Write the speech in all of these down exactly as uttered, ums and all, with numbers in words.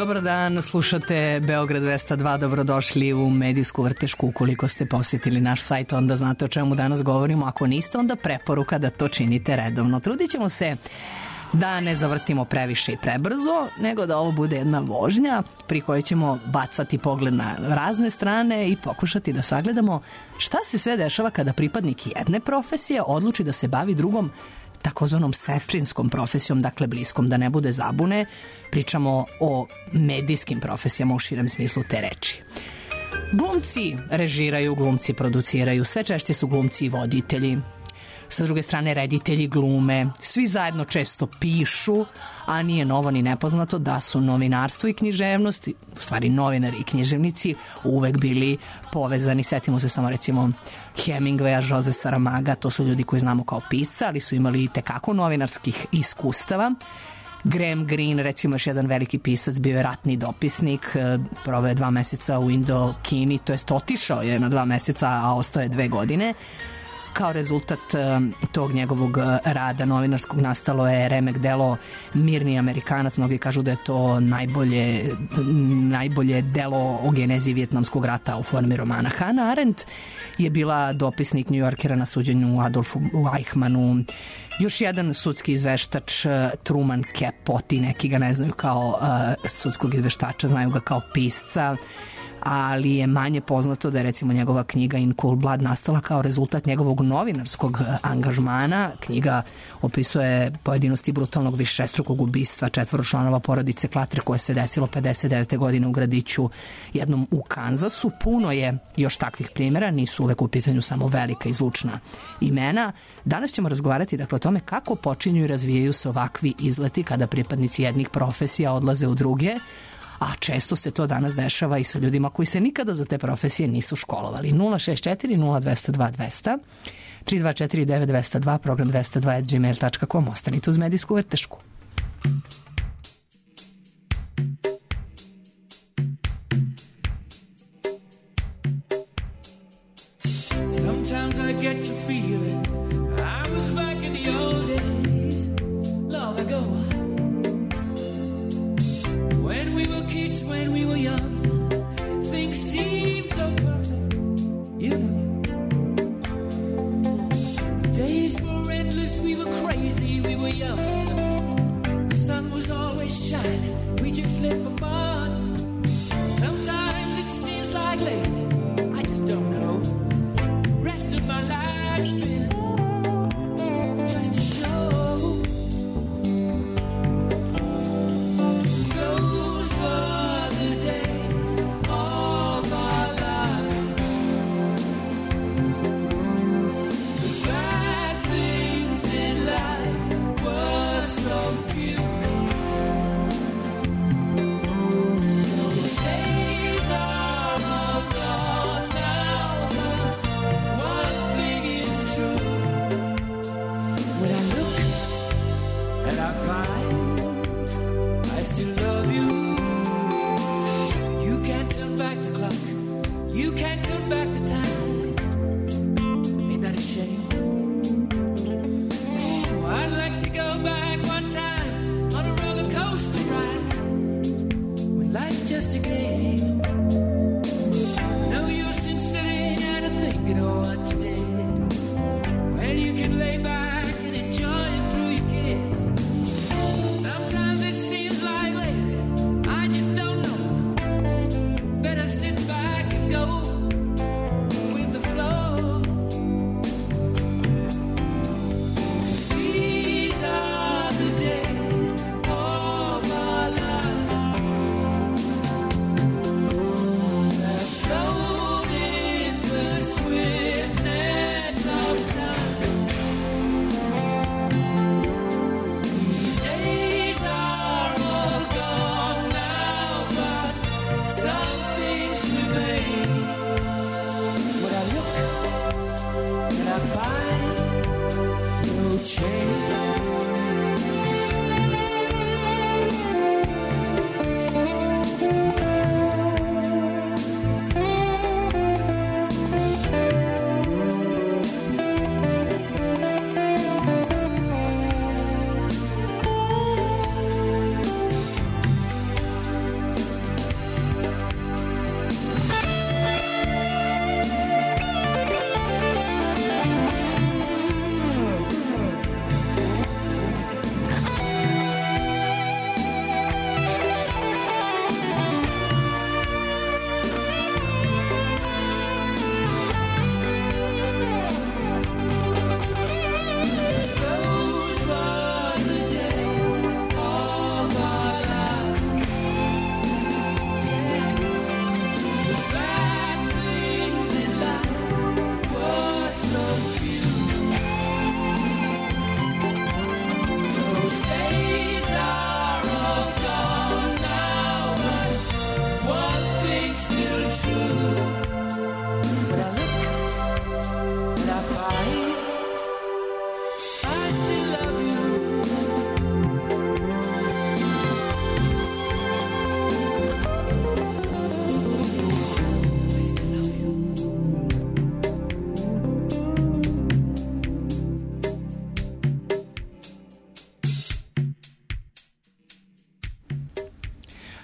Dobar dan, slušate Beograd dvesta dva, dobrodošli u medijsku vrtešku. Ukoliko ste posjetili naš sajt, onda znate o čemu danas govorimo. Ako niste, onda preporuka da to činite redovno. Trudit ćemo se da ne zavrtimo previše i prebrzo, nego da ovo bude jedna vožnja pri kojoj ćemo bacati pogled na razne strane i pokušati da sagledamo šta se sve dešava kada pripadnik jedne profesije odluči da se bavi drugom takozvanom sestrinskom profesijom, dakle bliskom, da ne bude zabune. Pričamo o medijskim profesijama u širem smislu te reči. Glumci režiraju, glumci produciraju, sve češće su glumci i voditelji. Sa druge strane, reditelji glume, svi zajedno često pišu, a nije novo ni nepoznato da su novinarstvo i književnost, u stvari novinari i književnici, uvek bili povezani. Setimo se samo recimo Hemingwaya, Jose Saramaga, to su ljudi koji znamo kao pisca, ali su imali i tekako novinarskih iskustava. Graham Greene, recimo još jedan veliki pisac, bio je ratni dopisnik, proveo je dva meseca u Indokini, to jest otišao je na dva meseca, a ostao je dve godine. Kao rezultat tog njegovog rada novinarskog nastalo je remek delo Mirni Amerikanac. Mnogi kažu da je to najbolje, najbolje delo o genezi Vijetnamskog rata u formi romana. Hannah Arendt je bila dopisnik New Yorkera na suđenju Adolfu Eichmannu. Još jedan sudski izveštač, Truman Capote, neki ga ne znaju kao uh, sudskog izveštača, znaju ga kao pisca, ali je manje poznato da je recimo njegova knjiga In Cool Blood nastala kao rezultat njegovog novinarskog angažmana. Knjiga opisuje pojedinosti brutalnog višestrukog ubistva četvoro članova porodice Klatre koje se desilo pedeset devete godine u gradiću jednom u Kanzasu. Puno je još takvih primjera, nisu uvek u pitanju samo velika i zvučna imena. Danas ćemo razgovarati dakle o tome kako počinju i razvijaju se ovakvi izleti kada pripadnici jednih profesija odlaze u druge, a često se to danas dešava i sa ljudima koji se nikada za te profesije nisu školovali. nula šest četiri nula dva nula dva dvesta, tri dva četiri devet dva nula dva, program dvesta dva at gmail dot com. Ostanite uz medijsku vrtešku. Sometimes I get to feeling I was back in the old days, long ago. When we were kids, when we were young, things seemed so perfect, you know. The days were endless, we were crazy, we were young. The sun was always shining, we just lived for fun. Sometimes it seems like lately, I just don't know. The rest of my life's been just a show.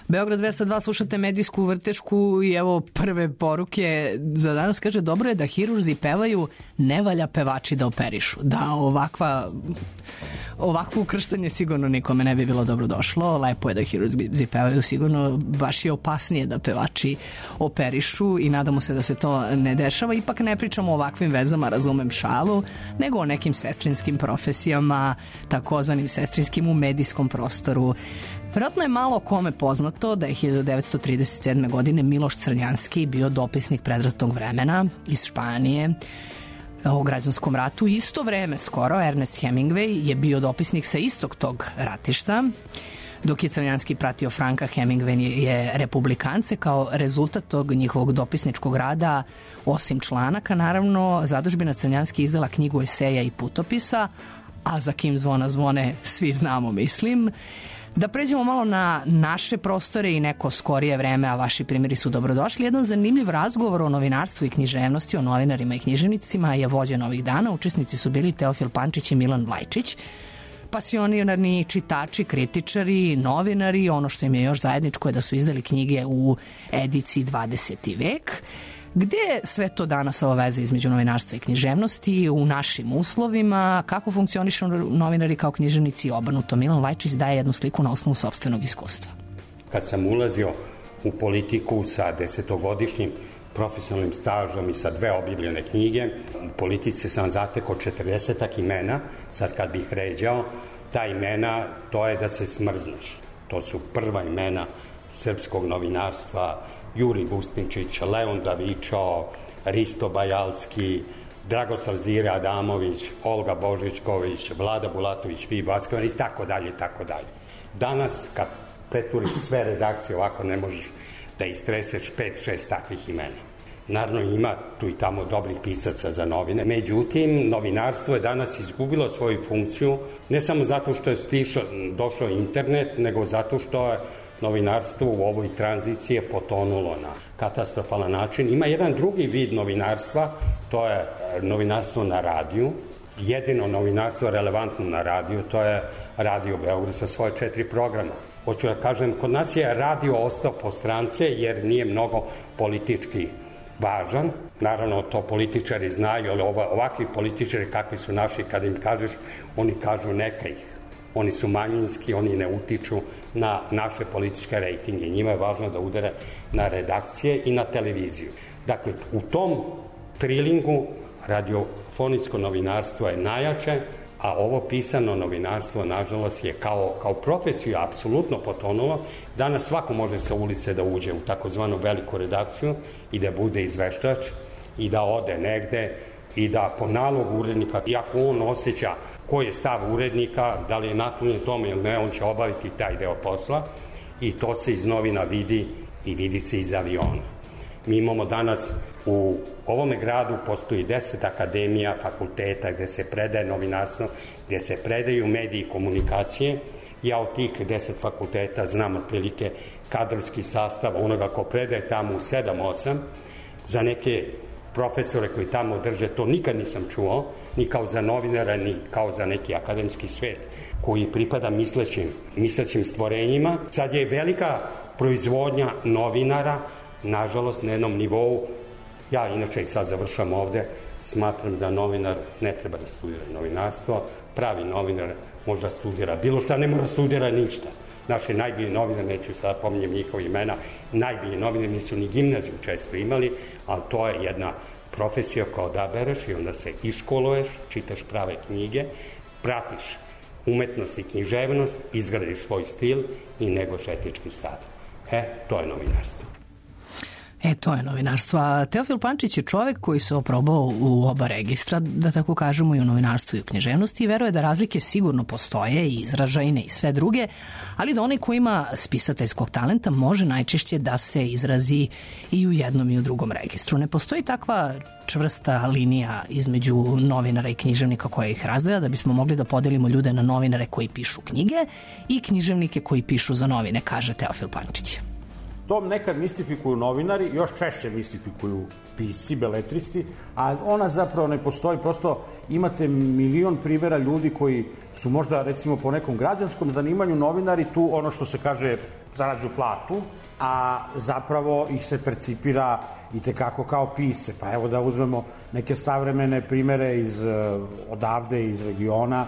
Beograd dvesta dva, slušate medijsku vrtešku i evo prve poruke za danas. Kaže, dobro je da hirurzi pevaju, ne valja pevači da operišu. Da, ovakva ovakvo ukrštanje sigurno nikome ne bi bilo dobro došlo. Lepo je da hirurzi pevaju, sigurno baš je opasnije da pevači operišu i nadamo se da se to ne dešava. Ipak ne pričamo o ovakvim vezama, razumem šalu, nego o nekim sestrinskim profesijama, takozvanim sestrinskim u medijskom prostoru. Vjerojatno je malo kome poznato da je hiljadu devetsto trideset sedme. godine Miloš Crnjanski bio dopisnik predratnog vremena iz Španije o građanskom ratu. Isto vreme skoro Ernest Hemingway je bio dopisnik sa istog tog ratišta, dok je Crnjanski pratio Franka, Hemingway je republikance. Kao rezultat tog njihovog dopisničkog rada, osim članaka, naravno, zadužbina Crnjanski izdala knjigu eseja i putopisa, a za kim zvona zvone svi znamo, mislim. Da pređemo malo na naše prostore i neko skorije vreme, a vaši primjeri su dobrodošli. Jedan zanimljiv razgovor o novinarstvu i književnosti, o novinarima i književnicima je vođen ovih dana. Učesnici su bili Teofil Pančić i Milan Vlajčić, pasionirani čitači, kritičari, novinari. Ono što im je još zajedničko je da su izdali knjige u ediciji dvadeseti vek. Gde je sve to danas ova veza između novinarstva i književnosti u našim uslovima? Kako funkcionišu novinari kao književnici i obrnuto? Milan Vlajčić daje jednu sliku na osnovu sopstvenog iskustva. Kad sam ulazio u politiku sa desetogodišnjim profesionalnim stažom i sa dve objavljene knjige, u politici sam zatekao četrdesetak imena. Sad kad bih ređao, ta imena, to je da se smrzneš. To su prva imena srpskog novinarstva: Juri Gustinčić, Leon Davičo, Risto Bajalski, Dragoslav Zire Adamović, Olga Božičković, Vlada Bulatović, Vi Vaskovan i tako dalje, tako dalje. Danas, kad preturiš sve redakcije, ovako ne možeš da istreseš pet, šest takvih imena. Naravno, ima tu i tamo dobrih pisaca za novine. Međutim, novinarstvo je danas izgubilo svoju funkciju, ne samo zato što je stišao, došao internet, nego zato što je novinarstvo u ovoj tranziciji je potonulo na katastrofalan način. Ima jedan drugi vid novinarstva, to je novinarstvo na radiju. Jedino novinarstvo relevantno na radiju, to je Radio Beograd sa svoje četiri programa. Hoću da kažem, kod nas je radio ostao po strance jer nije mnogo politički važan. Naravno, to političari znaju, ali ovakvi političari kakvi su naši, kad im kažeš, oni kažu neka ih. Oni su manjinski, oni ne utiču na naše političke rejtinge. Njima je važno da udare na redakcije i na televiziju. Dakle, u tom trilingu radiofonijsko novinarstvo je najjače, a ovo pisano novinarstvo, nažalost, je kao, kao profesiju apsolutno potonulo. Danas svako može sa ulice da uđe u takozvanu veliku redakciju i da bude izveštač i da ode negde i da po nalogu urednika, iako on osjeća koji je stav urednika, da li je naklonjen tome ili ne, on će obaviti taj deo posla i to se iz novina vidi i vidi se iz aviona. Mi imamo danas u ovome gradu postoji deset akademija, fakulteta gde se predaje novinarstvo, gde se predaju mediji i komunikacije. Ja od tih deset fakulteta znam otprilike kadrovski sastav onoga ko predaje tamo u sedam osam. Za neke profesore koji tamo drže to nikad nisam čuo, ni kao za novinara, ni kao za neki akademski svet koji pripada mislećim, mislećim stvorenjima. Sad je velika proizvodnja novinara, nažalost, na jednom nivou. Ja inače i sad završam ovde, smatram da novinar ne treba da studira novinarstvo. Pravi novinar možda studira bilo šta, ne mora studira ništa. Naši najbolji novinar, neću sad pominjem njihova imena, najbolji novinar nisu ni gimnaziju često imali, ali to je jedna profesija koja odabereš i onda se iškoluješ, čitaš prave knjige, pratiš umetnost i književnost, izgradiš svoj stil i negoš etički stav. E, to je novinarstvo. E, to je novinarstvo. A Teofil Pančić je čovek koji se oprobao u oba registra, da tako kažemo, i u novinarstvu i u književnosti i veruje da razlike sigurno postoje i izražajne i sve druge, ali da onaj ko ima spisateljskog talenta može najčešće da se izrazi i u jednom i u drugom registru. Ne postoji takva čvrsta linija između novinara i književnika koja ih razdvaja, da bismo mogli da podelimo ljude na novinare koji pišu knjige i književnike koji pišu za novine, kaže Teofil Pančić. To nekad mistifikuju novinari, još češće mistifikuju pisci, beletristi, a ona zapravo ne postoji. Prosto imate milion primjera ljudi koji su možda, recimo, po nekom građanskom zanimanju novinari, tu ono što se kaže zarađu platu, a zapravo ih se percipira i tekako kao pisce. Pa evo da uzmemo neke savremene primere iz odavde, iz regiona.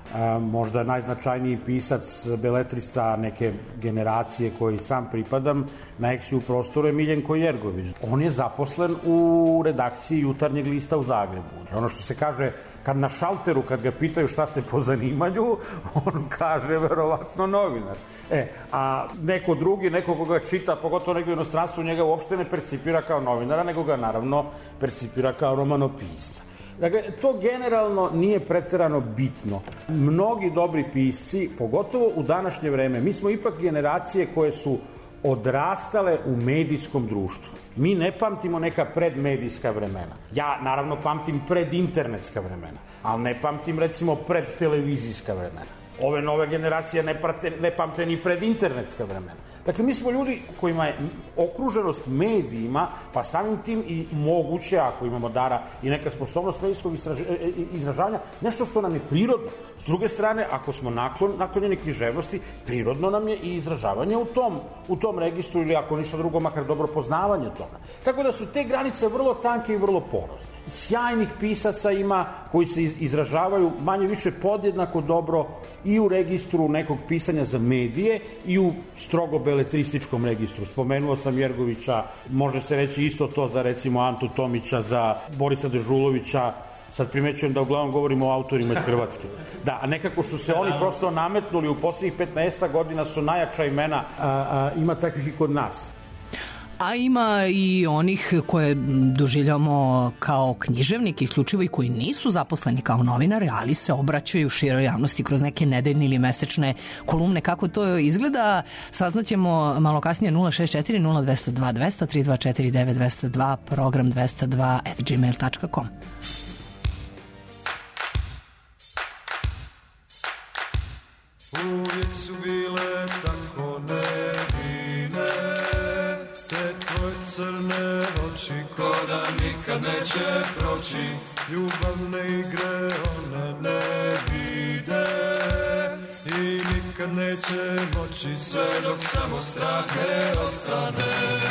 Možda najznačajniji pisac, beletrista neke generacije koji sam pripadam na Eksiju prostoru je Miljenko Jergović. On je zaposlen u redakciji Jutarnjeg lista u Zagrebu. Ono što se kaže, kad na šalteru, kad ga pitaju šta ste po zanimanju, on kaže verovatno novinar. E, a neko drugi, neko koga čita, pogotovo negdje u inostranstvu, njega uopšte ne percipira kao novinara, nego ga naravno percipira kao romanopisca. Dakle, to generalno nije preterano bitno. Mnogi dobri pisci, pogotovo u današnje vreme, mi smo ipak generacije koje su odrastale u medijskom društvu. Mi ne pamtimo neka predmedijska vremena. Ja, naravno, pamtim predinternetska vremena, ali ne pamtim, recimo, predtelevizijska vremena. Ove nove generacije ne, prate, ne pamte ni predinternetska vremena. Dakle, mi smo ljudi kojima je okruženost medijima, pa samim tim i moguće, ako imamo dara i neka sposobnost medijskog izražavanja, nešto što nam je prirodno. S druge strane, ako smo naklon, naklonjeni književnosti, prirodno nam je i izražavanje u tom, u tom registru, ili ako ništa drugo, makar dobro poznavanje toga. Tako da su te granice vrlo tanke i vrlo porozne. Sjajnih pisaca ima koji se izražavaju manje više podjednako dobro i u registru nekog pisanja za medije i u strogo beletrističkom registru. Spomenuo sam Jergovića, može se reći isto to za, recimo, Antu Tomića, za Borisa Dežulovića. Sad primećujem da uglavnom govorimo o autorima iz Hrvatske. Da, a nekako su se oni prosto nametnuli, u posljednjih petnaest godina su najjača imena, a, a, ima takvih i kod nas. A ima i onih koje doživljamo kao književnik, isključivo i koji nisu zaposleni kao novinari, ali se obraćaju široj javnosti kroz neke nedeljne ili mesečne kolumne. Kako to izgleda, saznaćemo malo kasnije. Nula šest četiri nula dva nula dva dva zero tri dva četiri devet dva zero dva, program dvesta dva at gmail dot com. Uvijek su bile tako nevine, te tvoje crne oči ko da nikad neće proći. Ljubavne igre one ne vide i nikad neće moći, sve dok samo strah ne ostane.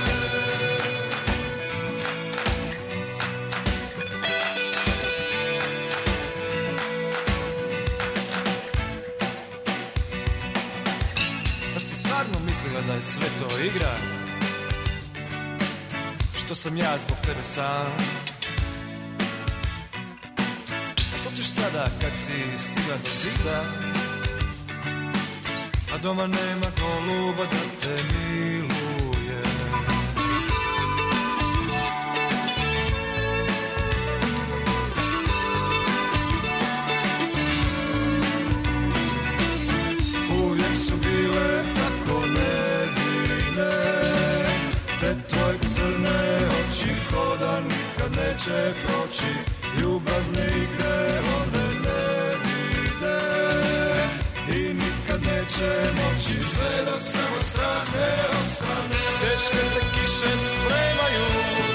Da je sve to igra, što sam ja zbog tebe sam. A što ćeš sada kad si stigla do zida, a doma nema goluba da te miluje. Uvijek su bile tako nevine, te tvoje crne oči ko da nikad neće proći. Ljubavne igre one ne vide i nikad neće moći, sve dok samo strah ne ostane. Teške se kiše spremaju,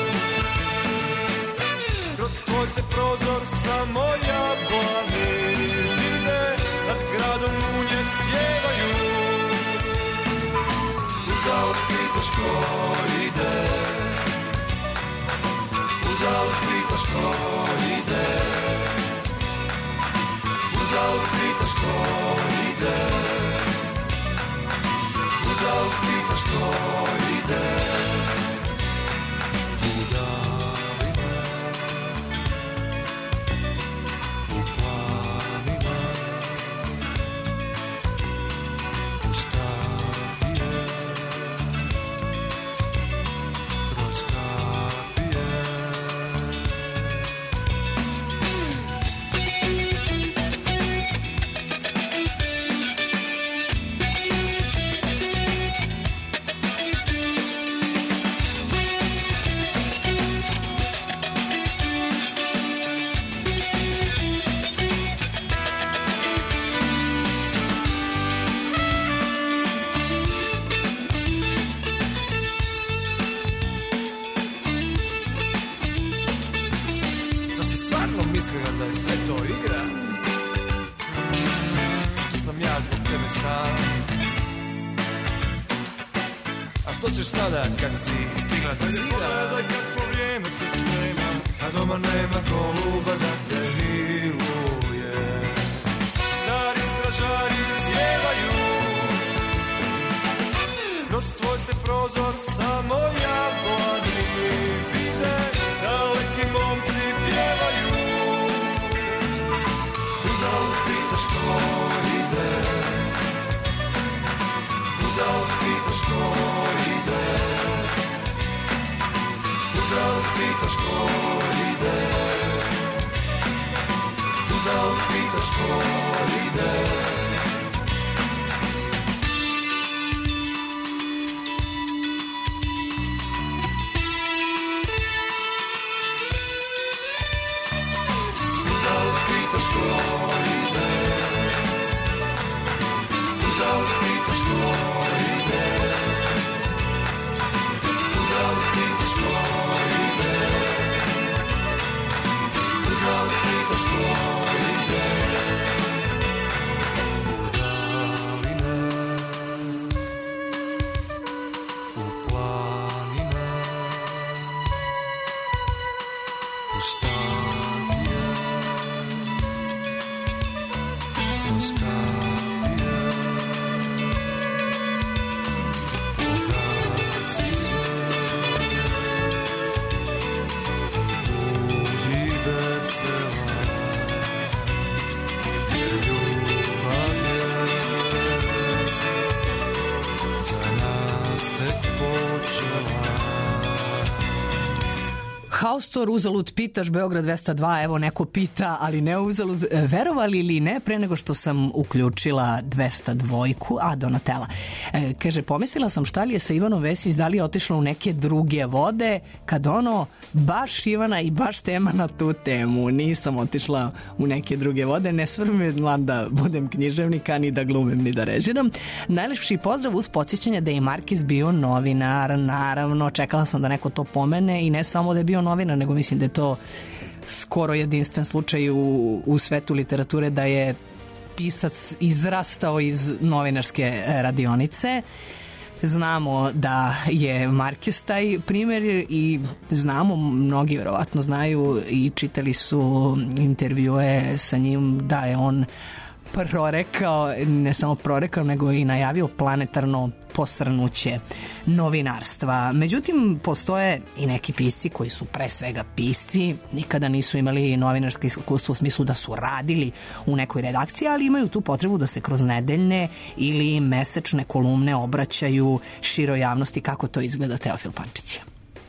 kroz tvoj se prozor samo jablani vide, nad gradom munje sjevaju. Uzalud pitaš ko ide, uzalud pitaš ko ide, uzalud pitaš ko ide, uzalud pitaš ko ide. U danima, u planima, u stavije, kroz kapije. sam. A što ćeš sada kad si stigla do zida? Pogledaj kako vrijeme se sprema, a doma nema goluba da te miluje. Stari stražari sjevaju, kroz tvoj se prozor samo jablani vide, daleki momci pjevaju. Uzalud pitaš ko ide, uzalud pitaš ko ide, uzalud pitaš ko ide, uzalud pitaš ko ide. Haustor, uzalud pitaš, Beograd dvesta dva, evo neko pita, ali ne uzalud. Verovali ili ne, pre nego što sam uključila dvesta dvojku, a Donatela, e, kaže, pomislila sam šta li je sa Ivanom Vesić, da li je otišla u neke druge vode, kad ono, baš Ivana i baš tema na tu temu. Nisam otišla u neke druge vode, ne svrmem da budem književnika, ni da glumem, ni da režiram. Najlepši pozdrav uz podsjećanje da je Markiz bio novinar, naravno, čekala sam da neko to pomene i ne samo da je bio novinar, nego mislim da je to skoro jedinstven slučaj u, u svetu literature, da je pisac izrastao iz novinarske radionice. Znamo da je Markez taj primjer i znamo, mnogi verovatno znaju i čitali su intervjue sa njim, da je on prorekao, ne samo prorekao, nego i najavio planetarno posrnuće novinarstva. Međutim, postoje i neki pisci koji su pre svega pisci, nikada nisu imali novinarske iskustvo u smislu da su radili u nekoj redakciji, ali imaju tu potrebu da se kroz nedeljne ili mesečne kolumne obraćaju široj javnosti. Kako to izgleda, Teofil Pančić?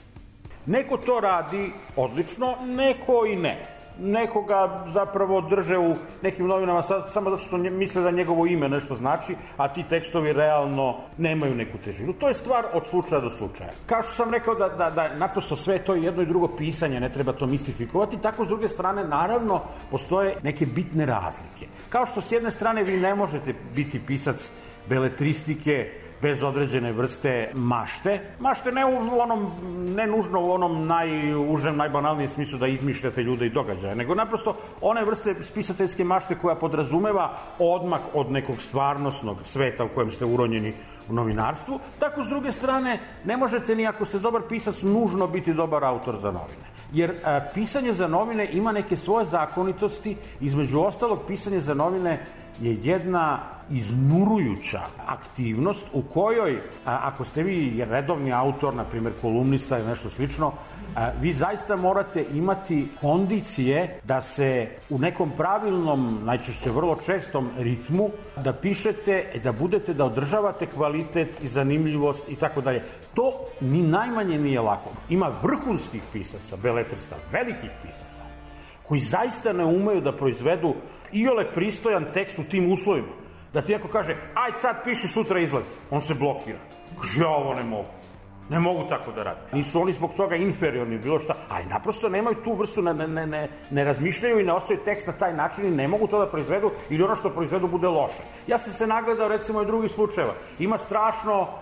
Neko to radi odlično, neko i ne. Nekoga zapravo drže u nekim novinama samo zato što misle da njegovo ime nešto znači, a ti tekstovi realno nemaju neku težinu. To je stvar od slučaja do slučaja. Kao što sam rekao da, da, da naprosto sve to jedno i drugo pisanje, ne treba to mistifikovati, tako s druge strane naravno postoje neke bitne razlike. Kao što s jedne strane vi ne možete biti pisac beletristike bez određene vrste mašte. Mašte ne u onom, ne nužno u onom najužem, najbanalnijem smislu da izmišljate ljude i događaje, nego naprosto one vrste spisateljske mašte koja podrazumeva odmak od nekog stvarnosnog sveta u kojem ste uronjeni u novinarstvu. Tako, s druge strane, ne možete ni ako ste dobar pisac nužno biti dobar autor za novine. Jer a, pisanje za novine ima neke svoje zakonitosti, između ostalog pisanje za novine je jedna iznurujuća aktivnost u kojoj, a, ako ste vi redovni autor, na primjer kolumnista ili nešto slično, a, vi zaista morate imati kondicije da se u nekom pravilnom, najčešće vrlo čestom ritmu, da pišete, da budete, da održavate kvalitet i zanimljivost i tako dalje. To ni najmanje nije lako. Ima vrhunskih pisaca, beletrista, velikih pisaca, koji zaista ne umeju da proizvedu iole pristojan tekst u tim uslovima. Da ti neko kaže, aj sad piši, sutra izlazi. On se blokira. Kaže, ja ovo ne mogu. Ne mogu tako da radim. Nisu oni zbog toga inferiorni, bilo šta, ali naprosto nemaju tu vrstu, ne, ne, ne, ne razmišljaju i ne ostaju tekst na taj način i ne mogu to da proizvedu ili ono što proizvedu bude loše. Ja sam se nagledao recimo i drugih slučajeva. Ima strašno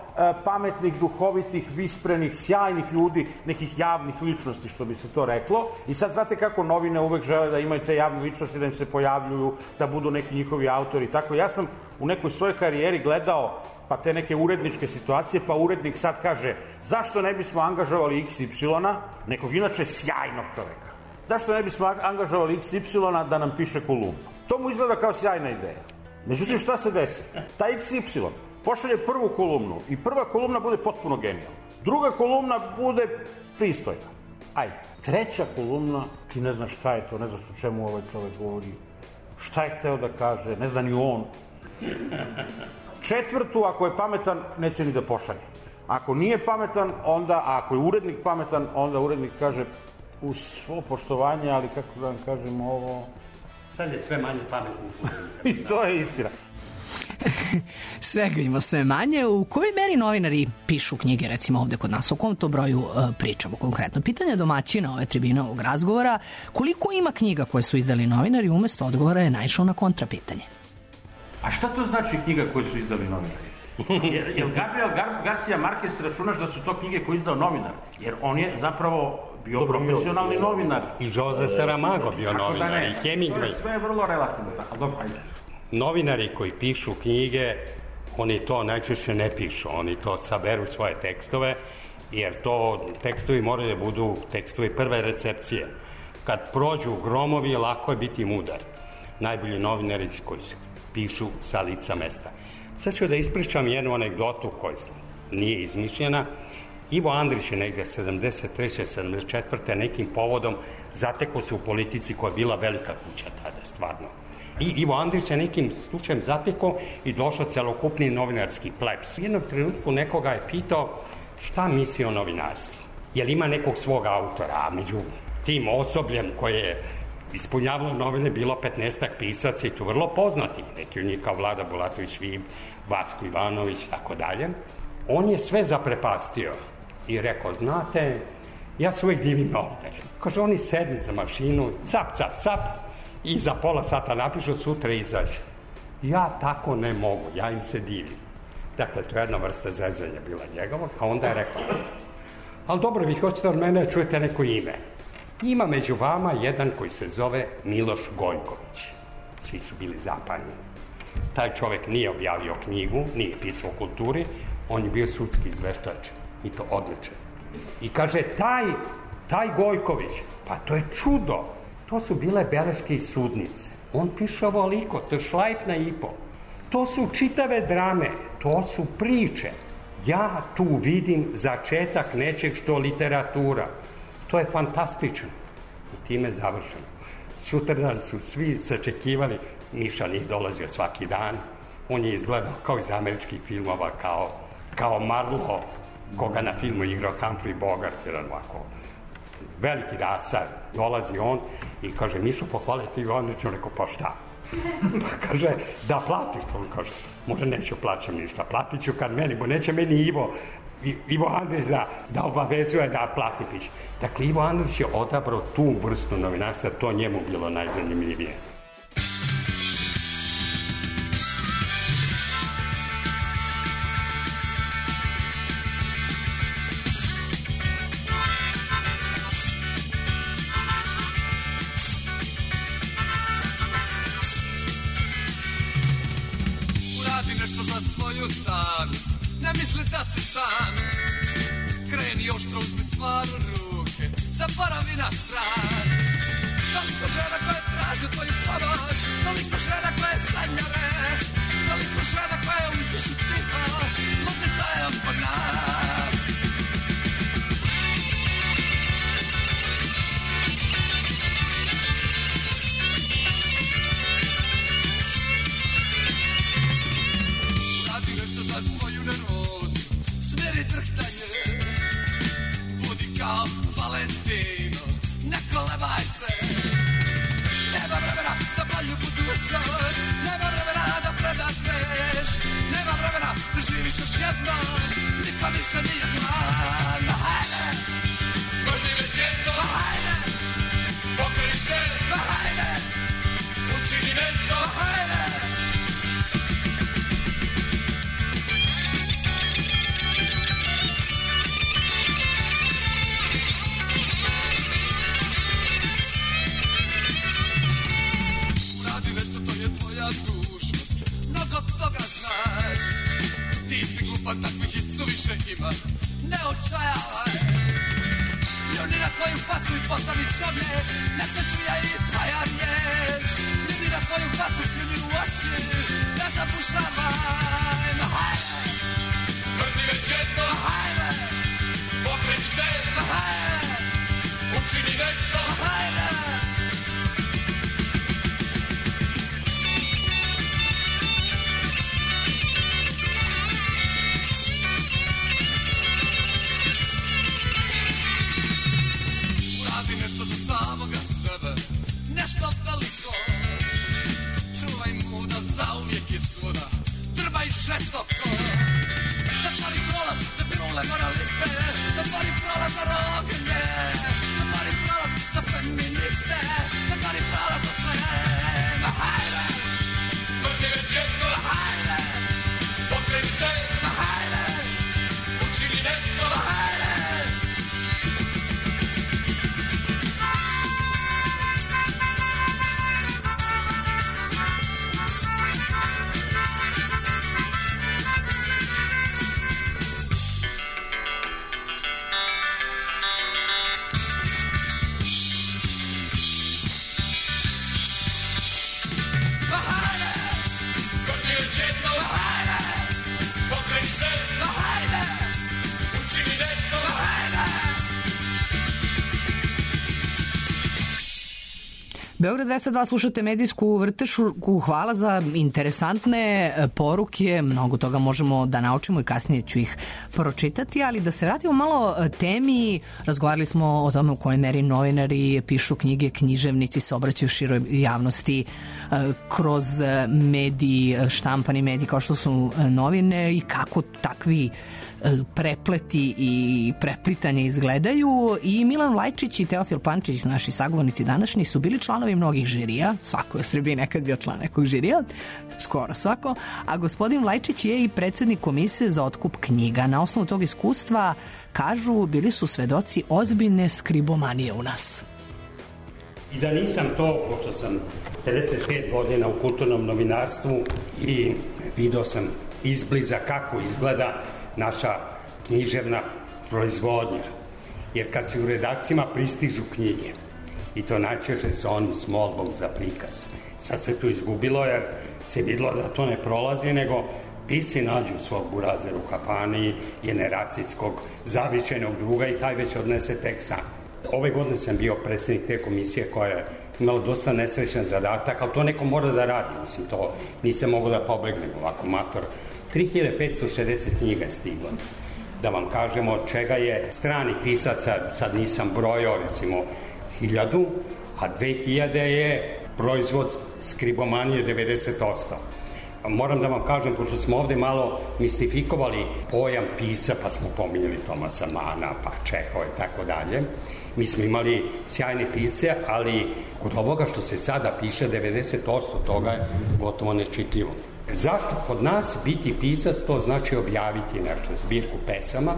e, pametnih, duhovitih, visprenih, sjajnih ljudi, nekih javnih ličnosti, što bi se to reklo. I sad znate kako novine uvek žele da imaju te javne ličnosti, da im se pojavljuju, da budu neki njihovi autori. Tako, ja sam u nekoj svojoj karijeri gledao pa te neke uredničke situacije, pa urednik sad kaže, zašto ne bismo angažovali iks ipsilon, nekog inače sjajnog čoveka? Zašto ne bismo angažovali iks ipsilon da nam piše kolumnu? To mu izgleda kao sjajna ideja. Međutim, šta se desi? Ta iks ipsilon pošalje prvu kolumnu i prva kolumna bude potpuno genijalna. Druga kolumna bude pristojna. Ajde. Treća kolumna, ti ne znaš šta je to, ne znaš o čemu ovaj čovek govori, šta je hteo da kaže, ne zna ni on. Četvrtu, ako je pametan, neće ni da pošalje. Ako nije pametan, onda, a ako je urednik pametan, onda urednik kaže, uz svo poštovanje, ali kako da vam kažem ovo... Sad je sve manje pametno. I to je istina. Svega ima sve manje. U kojoj meri novinari pišu knjige, recimo ovde kod nas? O kom to broju uh, pričamo konkretno? Pitanje domaćina ove tribine ovog razgovora, koliko ima knjiga koje su izdali novinari, umesto odgovora je naišao na kontrapitanje. A šta to znači knjiga koje su izdali novinari? Jer, jer Gabriel Gar- Garcia Marquez računaš da su to knjige koje izdao novinar? Jer on je zapravo bio profesionalni novinar. I Jose Saramago bio novinar, i Hemingway. To je sve vrlo relativno. Tako, dobro, ajde. Novinari koji pišu knjige, oni to najčešće ne pišu, oni to saberu svoje tekstove, jer to tekstovi moraju da budu tekstovi prve recepcije. Kad prođu gromovi, lako je biti mudar. Najbolji novinari koji se pišu sa lica mesta. Sad ću da ispričam jednu anegdotu koja nije izmišljena. Ivo Andrić je negde sedamdeset treće sedamdeset četvrte nekim povodom zatekao se u politici koja je bila velika kuća tada, stvarno. I Ivo Andrić je nekim slučajem zatekao i došao celokupni novinarski plebs. U jednom trenutku nekoga je pitao šta misli o novinarstvu. Jel ima nekog svog autora, a među tim osobljem koje je ispunjavalo novine bilo petnaestak pisaca i tu vrlo poznatih, neki od njih kao Vlada Bulatović-Vib, Vasko Ivanović, tako dalje. On je sve zaprepastio i rekao, znate, ja se uvek divim ovde. Kaže, oni sednu za mašinu, cap, cap, cap, i za pola sata napišu, sutra izađe. Ja tako ne mogu, ja im se divim. Dakle, to je jedna vrsta zezanja bila njegova, a onda je rekao, ali dobro, vi hoćete od mene da čujete neko ime. Ima među vama jedan koji se zove Miloš Gojković. Svi su bili zapanjeni. Taj čovek nije objavio knjigu, nije pisao o kulturi, on je bio sudski izveštač i to odličan. I kaže, taj, taj Gojković, pa to je čudo. To su bile beleške iz sudnice. On piše ovoliko, to je šlajf na i po. To su čitave drame, to su priče. Ja tu vidim začetak nečeg što literatura. To je fantastično. I time završeno. Sutradan su svi sačekivali, Miša nije dolazio svaki dan, on je izgledao kao iz američkih filmova, kao, kao Marlo, koga na filmu igrao Humphrey Bogart, jedan ovako veliki rasar. Dolazi on i kaže, Mišo, pohvalite Ivo Andrić, on rekao, pa šta? Pa kaže, da platiš. On kaže, možda neću plaćam ništa, platit ću kad meni, bo neće meni Ivo, Ivo Andrić da, da obavezuje da plati pić. Dakle, Ivo Andrić je odabrao tu vrstu novinarstva, to njemu bilo najzanimljivije. Uradi nešto za svoju savjest, ne misli da si sam. Kreni oštro, uzmi stvar u ruke, zaboravi na strah. Toliko žena koje traže tvoju pomoć, toliko žena koje sanjare, toliko žena koje uzdišu tiho, ludnica je oko nas. Radi nešto za svoju nervozu, smiri drhtanje, budi kao Valentino, ne kolebaj se. Nema vremena za bolju budućnost, nema vremena da predatneš, nema vremena da živiš još jedno, niko više nije glan. Ma hajde, vrni već jedno, ma hajde, pokreni se, ma hajde, učini nešto, ma hajde. je tvoja dužnost, mnogo toga znaš. Ti si glupa, takvih i suviše ima, ne očajavaj. Ljuni na svoju facu i postavi čovjek, nek se čuje i tvoja riječ. Ljuni na svoju facu, pljuni u oči, ne zapušavaj. Ma hajde, mrtvi već jedno, ma hajde, pokreni se, ma hajde, učini nešto, ma hajde. Samoga sebe, nešto veliko. Čuvaj mu da zauvijek je svuda, trba i žestoko. Zatvori prolaz za trule moraliste, zatvori prolaz za roginje, zatvori prolaz za feministe, zatvori prolaz za sve. Ma hajde, mrtvi već jedno, ma hajde, pokreni se, ma hajde, učini nešto, ma hajde. Beograd dvesta dva, slušate medijsku vrtešku. Hvala za interesantne poruke. Mnogo toga možemo da naučimo i kasnije ću ih pročitati, ali da se vratimo malo temi. Razgovarali smo o tome u kojoj meri novinari pišu knjige, književnici se obraćaju široj javnosti kroz mediji, štampani mediji kao što su novine i kako takvi prepleti i preplitanje izgledaju. I Milan Vlajčić i Teofil Pančić, naši sagovornici današnji, su bili članovi mnogih žirija. Svako je u Srbiji nekad bio član nekog žirija, skoro svako, a gospodin Vlajčić je i predsednik komisije za otkup knjiga. Na osnovu tog iskustva, kažu, bili su svedoci ozbiljne skribomanije u nas. I da nisam to, pošto sam pedeset pet godina u kulturnom novinarstvu i video sam izbliza kako izgleda naša književna proizvodnja. Jer kad se u redakcijama pristižu knjige, i to najčešće sa onim s molbom za prikaz. Sad se tu izgubilo jer se vidilo da to ne prolazi, nego pisci nađu svog burazera u kafani, generacijskog zavičajnog druga i taj već odnese tek sam. Ove godine sam bio predsjednik te komisije koja je imala dosta nesrećan zadatak, ali to neko mora da radi. Mislim, to nisam mogao da pobegnem ovako mator. tri hiljade petsto šezdeset knjiga je stiglo. Da vam kažemo od čega je strani pisaca, sad nisam brojao, recimo hiljadu, a dve hiljade je proizvod skribomanije devedeset posto. Moram da vam kažem, pošto smo ovde malo mistifikovali pojam pisca, pa smo pominjali Tomasa Mana, pa Čehova i tako dalje. Mi smo imali sjajne pisce, ali kod ovoga što se sada piše, devedeset posto toga je gotovo nečitljivo. Zašto kod nas biti pisac, to znači objaviti nešto, zbirku pesama.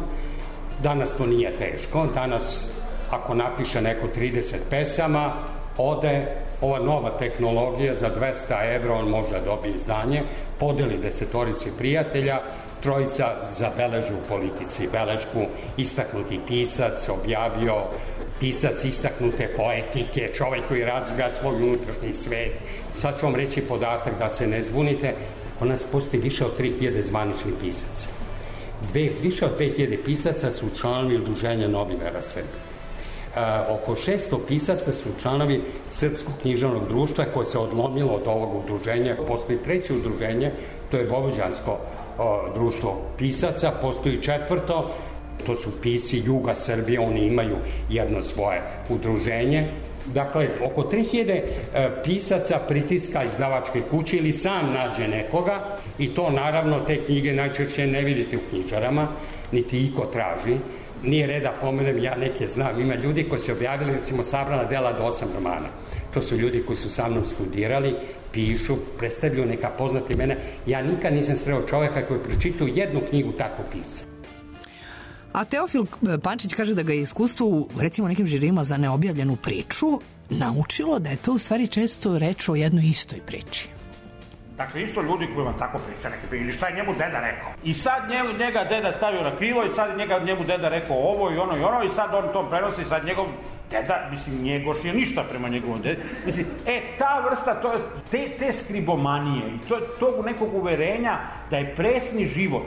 Danas to nije teško. Danas, ako napiše neko trideset pesama, ode ova nova tehnologija za dvesta evra, on može da dobije izdanje, podeli desetorici prijatelja, trojica zabeleže u Politici belešku, istaknuti pisac, objavio, pisac istaknute poetike, čovek koji razvija svoj unutrašnji svet. Sad ću vam reći podatak da se ne zbunite, u nas postoji više od tri hiljade zvaničnih pisaca. Dve, više od dve hiljade pisaca su članovi Udruženja novinara Srbije. Uh, oko šesto pisaca su članovi Srpskog književnog društva koje se odlomilo od ovog udruženja. Postoji treće udruženje, to je Vojvođansko uh, društvo pisaca, postoji četvrto, to su pisci Juga Srbije, oni imaju jedno svoje udruženje. Dakle, oko tri hiljade uh, pisaca pritiska izdavačke kuće ili sam nađe nekoga i to naravno te knjige najčešće ne vidite u knjižarama, niti iko traži. Nije reda pomenem, ja neke znam, ima ljudi koji su objavili recimo sabrana dela do osam romana. To su ljudi koji su sa mnom studirali, pišu, predstavljaju neka poznata imena. Ja nikad nisam sreo čoveka koji je pročitao jednu knjigu tako pisa. A Teofil Pančić kaže da ga je iskustvo u recimo nekim žirima za neobjavljenu priču naučilo da je to u stvari često reč o jednoj istoj priči. Dakle, isto ljudi koji vam tako priča neki, ili šta je njemu deda rekao. I sad njemu, njega deda stavio na krivo i sad njega, njemu deda rekao ovo i ono i ono i sad on to prenosi i sad njegov deda, mislim, Njegoš je ništa prema njegovom dedu. Mislim, e, ta vrsta, to je, te, te skribomanije i to, tog nekog uverenja da je presni život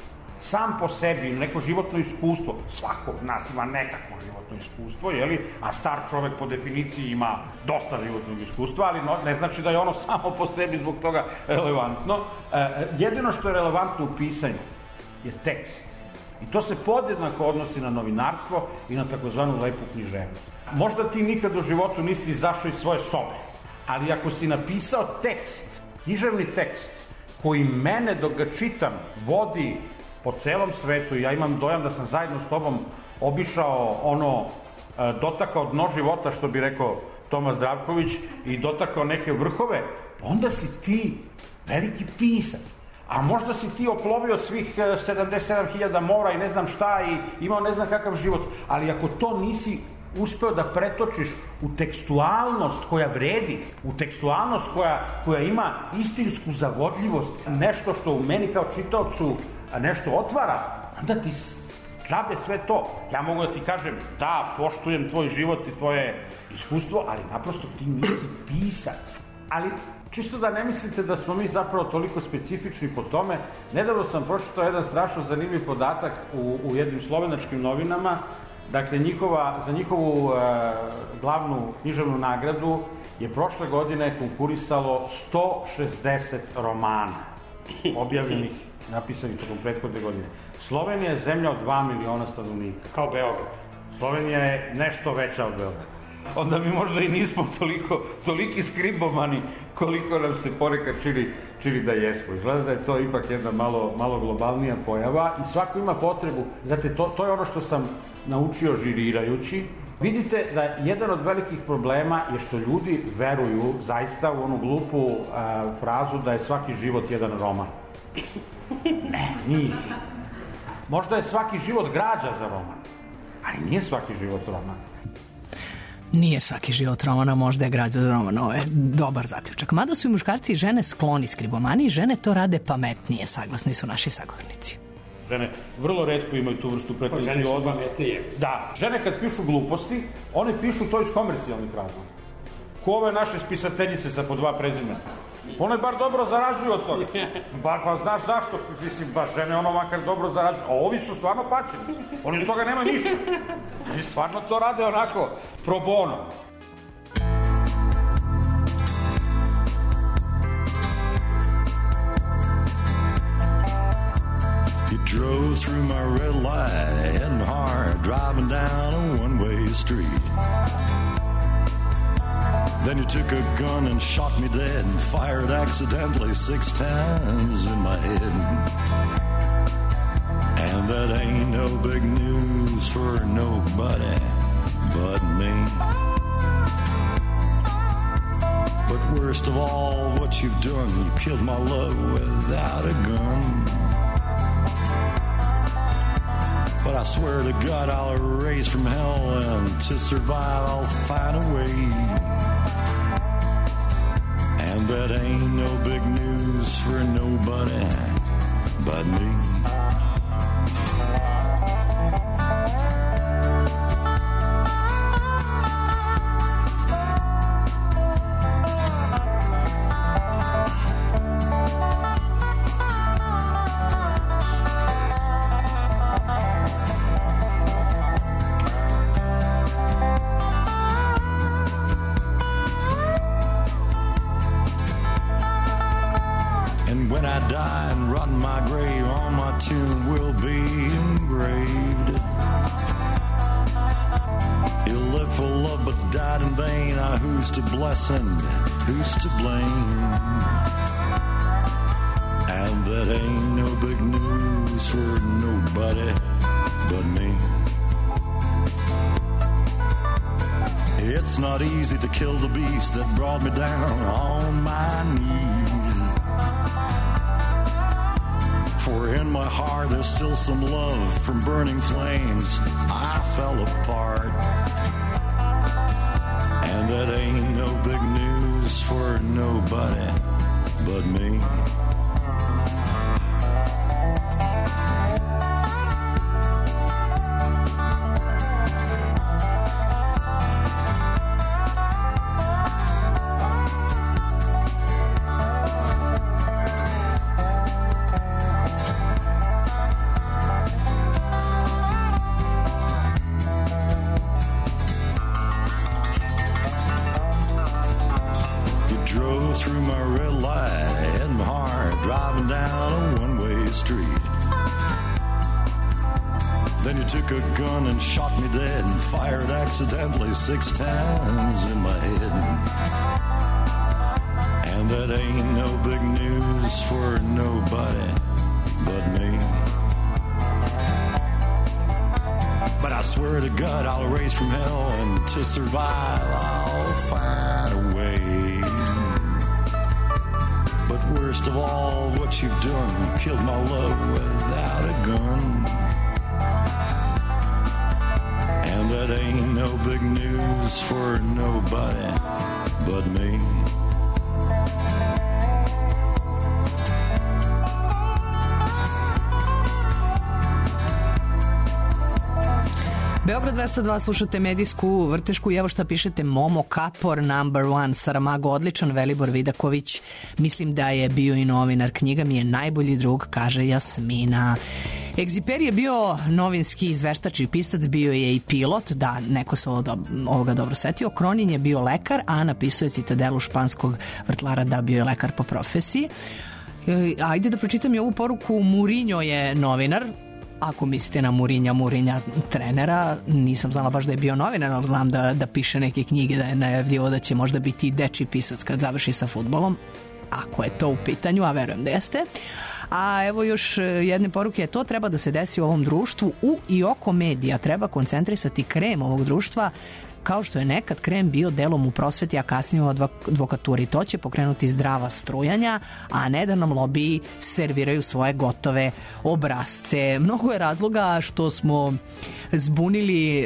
sam po sebi, neko životno iskustvo, svako od nas ima nekakvo životno iskustvo, jeli? A star čovek po definiciji ima dosta životnog iskustva, ali no, ne znači da je ono samo po sebi zbog toga relevantno. E, jedino što je relevantno u pisanju je tekst. I to se podjednako odnosi na novinarstvo i na takozvanu lepu književnost. Možda ti nikad u životu nisi izašao iz svoje sobe, ali ako si napisao tekst, književni tekst, koji mene dok ga čitam vodi po celom svetu, ja imam dojam da sam zajedno s tobom obišao ono, dotakao dno života, što bi rekao Toma Zdravković, i dotakao neke vrhove, onda si ti veliki pisac. A možda si ti oplovio svih sedamdeset sedam hiljada mora i ne znam šta i imao ne znam kakav život, ali ako to nisi uspeo da pretočiš u tekstualnost koja vredi, u tekstualnost koja, koja ima istinsku zavodljivost, nešto što u meni kao čitaocu nešto otvara, onda ti džabe sve to. Ja mogu da ti kažem, da, poštujem tvoj život i tvoje iskustvo, ali naprosto ti nisi pisac. Ali čisto da ne mislite da smo mi zapravo toliko specifični po tome, nedavno sam pročitao jedan strašno zanimljiv podatak u, u jednim slovenačkim novinama. Dakle, njihova, za njihovu e, glavnu književnu nagradu je prošle godine konkurisalo sto šezdeset romana objavljenih, napisanih tokom prethodne godine. Slovenija je zemlja od dva miliona stanovnika. Kao Beograd. Slovenija je nešto veća od Beograda. Onda mi možda i nismo toliko, toliki skribomani koliko nam se ponekad čini, čini da jesmo. Izgleda da je to ipak jedna malo, malo globalnija pojava i svako ima potrebu. Znate, to, to je ono što sam naučio žirirajući. Vidite da jedan od velikih problema je što ljudi veruju zaista u onu glupu a, frazu da je svaki život jedan roman. Ne, nije. Možda je svaki život građa za roman, ali nije svaki život roman. Nije svaki život romana, možda je građa za roman. Ovo je dobar zaključak. Mada su i muškarci i žene skloni skribomaniji, žene to rade pametnije, saglasni su naši sagovornici. Žene vrlo retko imaju tu vrstu pretenzije. Žene su pametnije. Da, žene kad pišu gluposti, one pišu to iz komercijalnih razloga. Ko ove naše spisateljice sa po dva prezimena? One bar dobro zarađuju od toga. Bar pa znaš zašto? Mislim, baš žene ono makar dobro zarađuju. A ovi su stvarno paćeni. Oni od toga nema ništa. Oni stvarno to rade onako pro bono. You drove through my red light, heading hard, driving down a one-way street. Then you took a gun and shot me dead and fired accidentally six times in my head. And that ain't no big news for nobody but me. But worst of all, what you've done, you killed my love without a gun. But I swear to God I'll erase from hell, and to survive I'll find a way. And that ain't no big news for nobody but me. And who's to blame? And that ain't no big news for nobody but me. It's not easy to kill the beast that brought me down on my knees. For in my heart there's still some love from burning flames. I fell apart. And that ain't no big news for nobody but me. Accidentally six times in my head. And that ain't no big news for nobody but me. But I swear to God I'll race from hell, and to survive I'll find a way. But worst of all, what you've done, killed my love without a gun. And that ain't no big news for nobody but me. Beograd dvesta dva, slušate medijsku vrtešku i evo šta pišete. Momo Kapor, number one, Saramago odličan, Velibor Vidaković, mislim da je bio i novinar, knjiga mi je najbolji drug, kaže Jasmina. Egziperi je bio novinski izveštač i pisac, bio je i pilot, da, neko se ovoga dobro setio. Kronin je bio lekar, a napisao je Citadelu španskog vrtlara, da, bio je lekar po profesiji. Ajde da pročitam i ovu poruku. Mourinho je novinar. Ako mislite na Mourinha, Mourinha trenera, nisam znala baš da je bio novinar, ali znam da, da piše neke knjige, da je najavljivo da će možda biti dečiji pisac kad završi sa fudbalom. Ako je to u pitanju, a verujem da jeste. A evo još jedne poruke, to treba da se desi u ovom društvu, u i oko medija. Treba koncentrisati krem ovog društva, kao što je nekad krem bio delom u prosveti, a kasnije u advokaturi. To će pokrenuti zdrava strujanja, a ne da nam lobiji serviraju svoje gotove obrazce. Mnogo je razloga što smo zbunili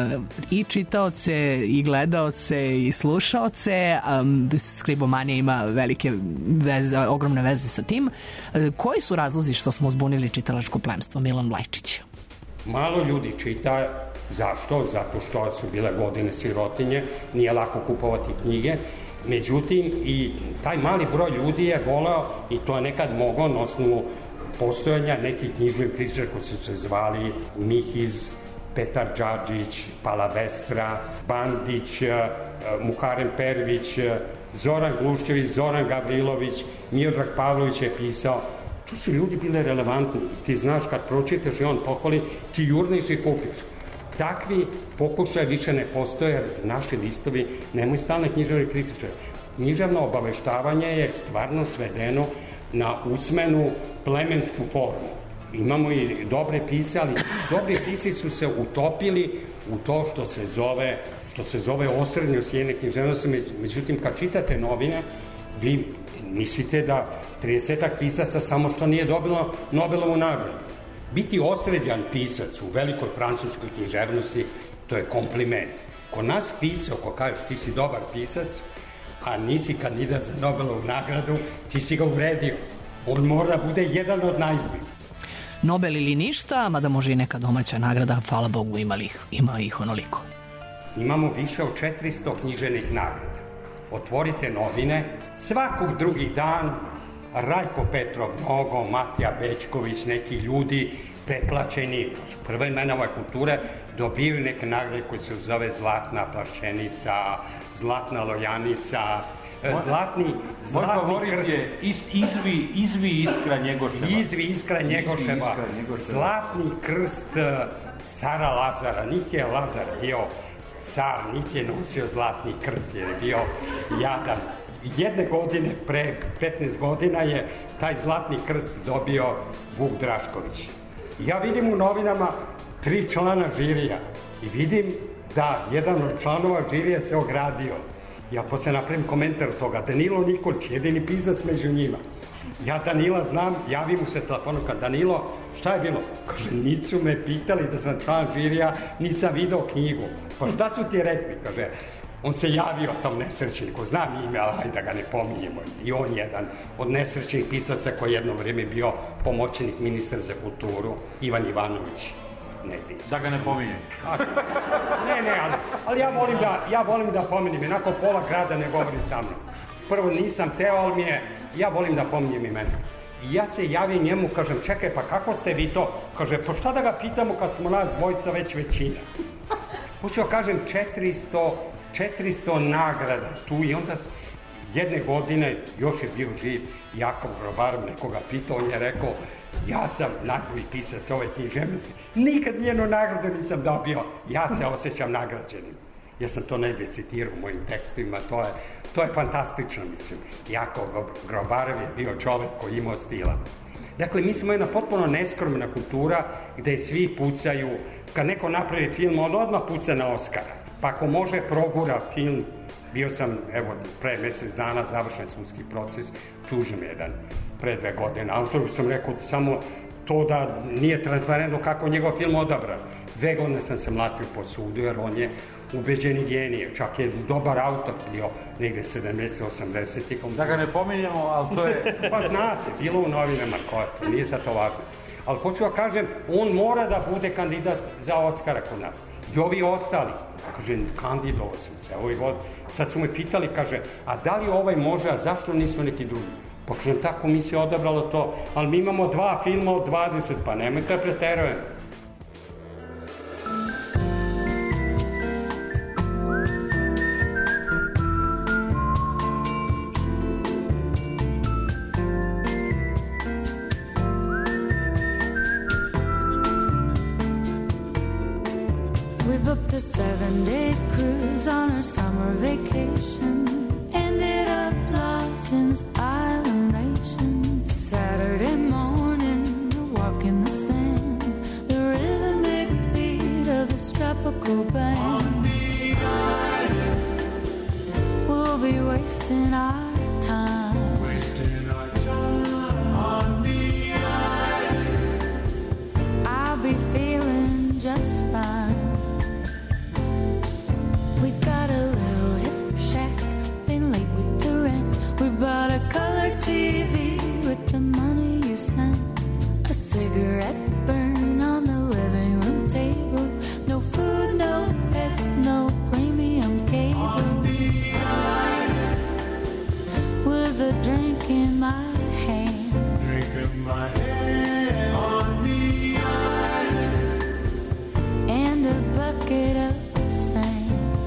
i čitaoce, i gledaoce, i slušaoce. Skribomanija ima velike veze, ogromne veze sa tim. Koji su razlozi što smo zbunili čitalačko plemstvo? Milan Vlajčić. Malo ljudi čita. Zašto? Zato što su bile godine sirotinje, nije lako kupovati knjige. Međutim, i taj mali broj ljudi je voleo, i to je nekad moglo na osnovu postojanja nekih književnih kritičara koji su se zvali Mihiz, Petar Đađić, Palavestra, Bandić, Muharem Pervić, Zoran Gluščević, Zoran Gavrilović, Miodrag Pavlović je pisao. Tu su ljudi bile relevantni. Ti znaš, kad pročitaš i on pohvali, ti jurniš i kupiš. Takvi pokušaje više ne postoje, jer naši listovi nemaju stalne književne kritičare. Književno obaveštavanje je stvarno svedeno na usmenu plemensku formu. Imamo i dobre pise, ali dobri pisi su se utopili u to što se zove, što se zove osrednje osjećanje književnosti. Međutim, kad čitate novine, vi mislite da tridesetak pisaca samo što nije dobilo Nobelovu nagradu. Biti osrednjan pisac u velikoj francuskoj književnosti, to je kompliment. Ko nas pisao, ko kažeš ti si dobar pisac, a nisi kandidat za Nobelovu nagradu, ti si ga uvredio. On mora bude jedan od najboljih. Nobel ili ništa, mada može i neka domaća nagrada, hvala Bogu, ima ih, ima ih onoliko. Imamo više od četiristo književnih nagrada. Otvorite novine, svakog drugi dan Rajko Petrov, Nogo, Matija Bečković, neki ljudi preplaćeni, to su prve imena ove kulture, dobiju neke nagrade koje se zove Zlatna plaščenica, Zlatna lojanica, Zlatni, Moj zlatni favorit krst. je is, izvi, izvi iskra Njegoševa. Izvi iskra Njegoševa. Izvi iskra Njegoševa. Zlatni krst cara Lazara. Niti je Lazar bio car, niti je nosio zlatni krst, jer je bio jadan. Jedne godine, pre petnaest godina je taj zlatni krst dobio Vuk Drašković. Ja vidim u novinama tri člana žirija i vidim da jedan od članova žirija se ogradio. Ja posle napravim komentar toga. Danilo Nikolić, jedini pisac među njima. Ja Danila znam, javim mu se telefonom, kad Danilo, šta je bilo? Kaže, nisu me pitali da sam član žirija, nisam video knjigu. Pa šta su ti rekli? Kaže, On se javio tom nesrećniku, znam ime, ali hajde da ga ne pominjemo. I on jedan od nesrećnih pisaca koji jedno vreme bio pomoćnik ministra za kulturu, Ivan Ivanović. Ne, da ga ne pominjem. Ne, ne, ali, ali ja, volim da, ja volim da pominjem, inako pola grada ne govori sa mnom. Prvo nisam teo, ali mi je, ja volim da pominjem imena. I ja se javim njemu, kažem, čekaj, pa kako ste vi to? Kaže, pa šta da ga pitamo kad smo nas dvojica već većina? Hoću da kažem, četiristo nagrada tu i onda jedne godine, još je bio živ Jakov Grobarov, nekoga pitao, on je rekao, ja sam najbolji pisac ove književnosti, nikad njenu nagradu nisam dobio, ja se osjećam nagrađenim. Ja sam to negdje citirao u mojim tekstima, to je, to je fantastično, mislim. Jakov Grobarov je bio čovek koji imao stila. Dakle, mi smo jedna potpuno neskromna kultura gde svi pucaju, kad neko napravi film, on odmah puca na Oskara. Pa ako može, progura film. Bio sam, evo, pre mesec dana završen sudski proces, tužim jedan, pre dve godine. Autoru sam rekao samo to da nije transparentno kako njegov film odabran. Dve godine sam se mlatio po sudu, jer on je ubeđeni genije. Čak je dobar autor bio negde sedamdeset osamdeset. Da ga ne pominjamo, ali to je... Pa zna se, bilo u novinama koje to, nije sad to važno. Ali hoću da kažem, on mora da bude kandidat za Oskara kod nas. I ovi ostali, kaže, kandidovao sam se, ovaj god, sad su me pitali, kaže, a da li ovaj može, a zašto nisu neki drugi? Pa kažem, ta komisija odabrala to, ali mi imamo dva filma od dvadeset, pa nemojte preterujem. A seven-day cruise on our summer vacation. Ended up lost in this island nation. Saturday morning, a walk in the sand. The rhythmic beat of this tropical band. On the island, we'll be wasting our time. Wasting our time on the island. I'll be feeling just fine. We've got a little hip shack, been late with the rent. We bought a color T V with the money you sent. A cigarette burn on the living room table. No food, no pets, no premium cable. On the island, with a drink in my hand. drink in my hand. On the island, And a bucket of sand.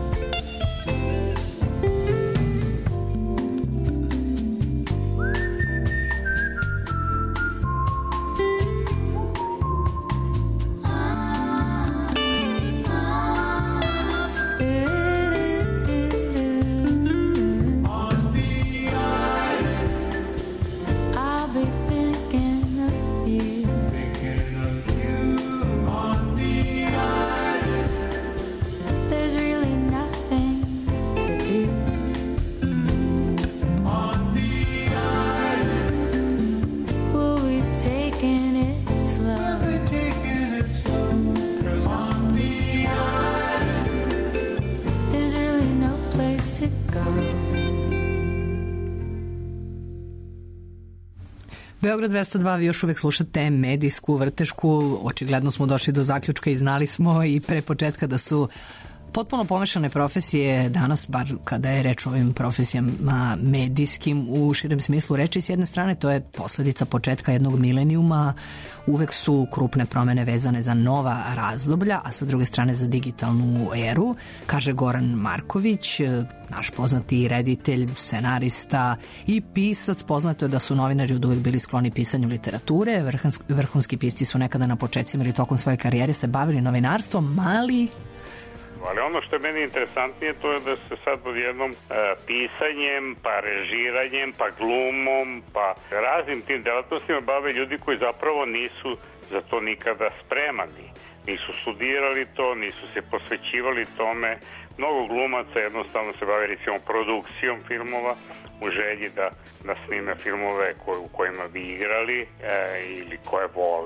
Beograd dvesta dva, vi još uvek slušate medijsku vrtešku. Očigledno smo došli do zaključka i znali smo i pre početka da su potpuno pomešane profesije danas, bar kada je reč o ovim profesijama medijskim u širem smislu reči. S jedne strane, to je posledica početka jednog milenijuma, uvek su krupne promene vezane za nova razdoblja, a sa druge strane za digitalnu eru, kaže Goran Marković, naš poznati reditelj, scenarista i pisac. Poznato je da su novinari od uvek bili skloni pisanju literature, vrhunski pisci su nekada na početcima ili tokom svoje karijere se bavili novinarstvom, mali... Ali ono što je meni interesantnije to je da se sad odjednom e, pisanjem, pa režiranjem, pa glumom, pa raznim tim delatnostima bave ljudi koji zapravo nisu za to nikada spremani. Nisu studirali to, nisu se posvećivali tome. Mnogo glumaca jednostavno se bave recimo produkcijom filmova u želji da, da snime filmove koj, u kojima bi igrali e, ili koje vole.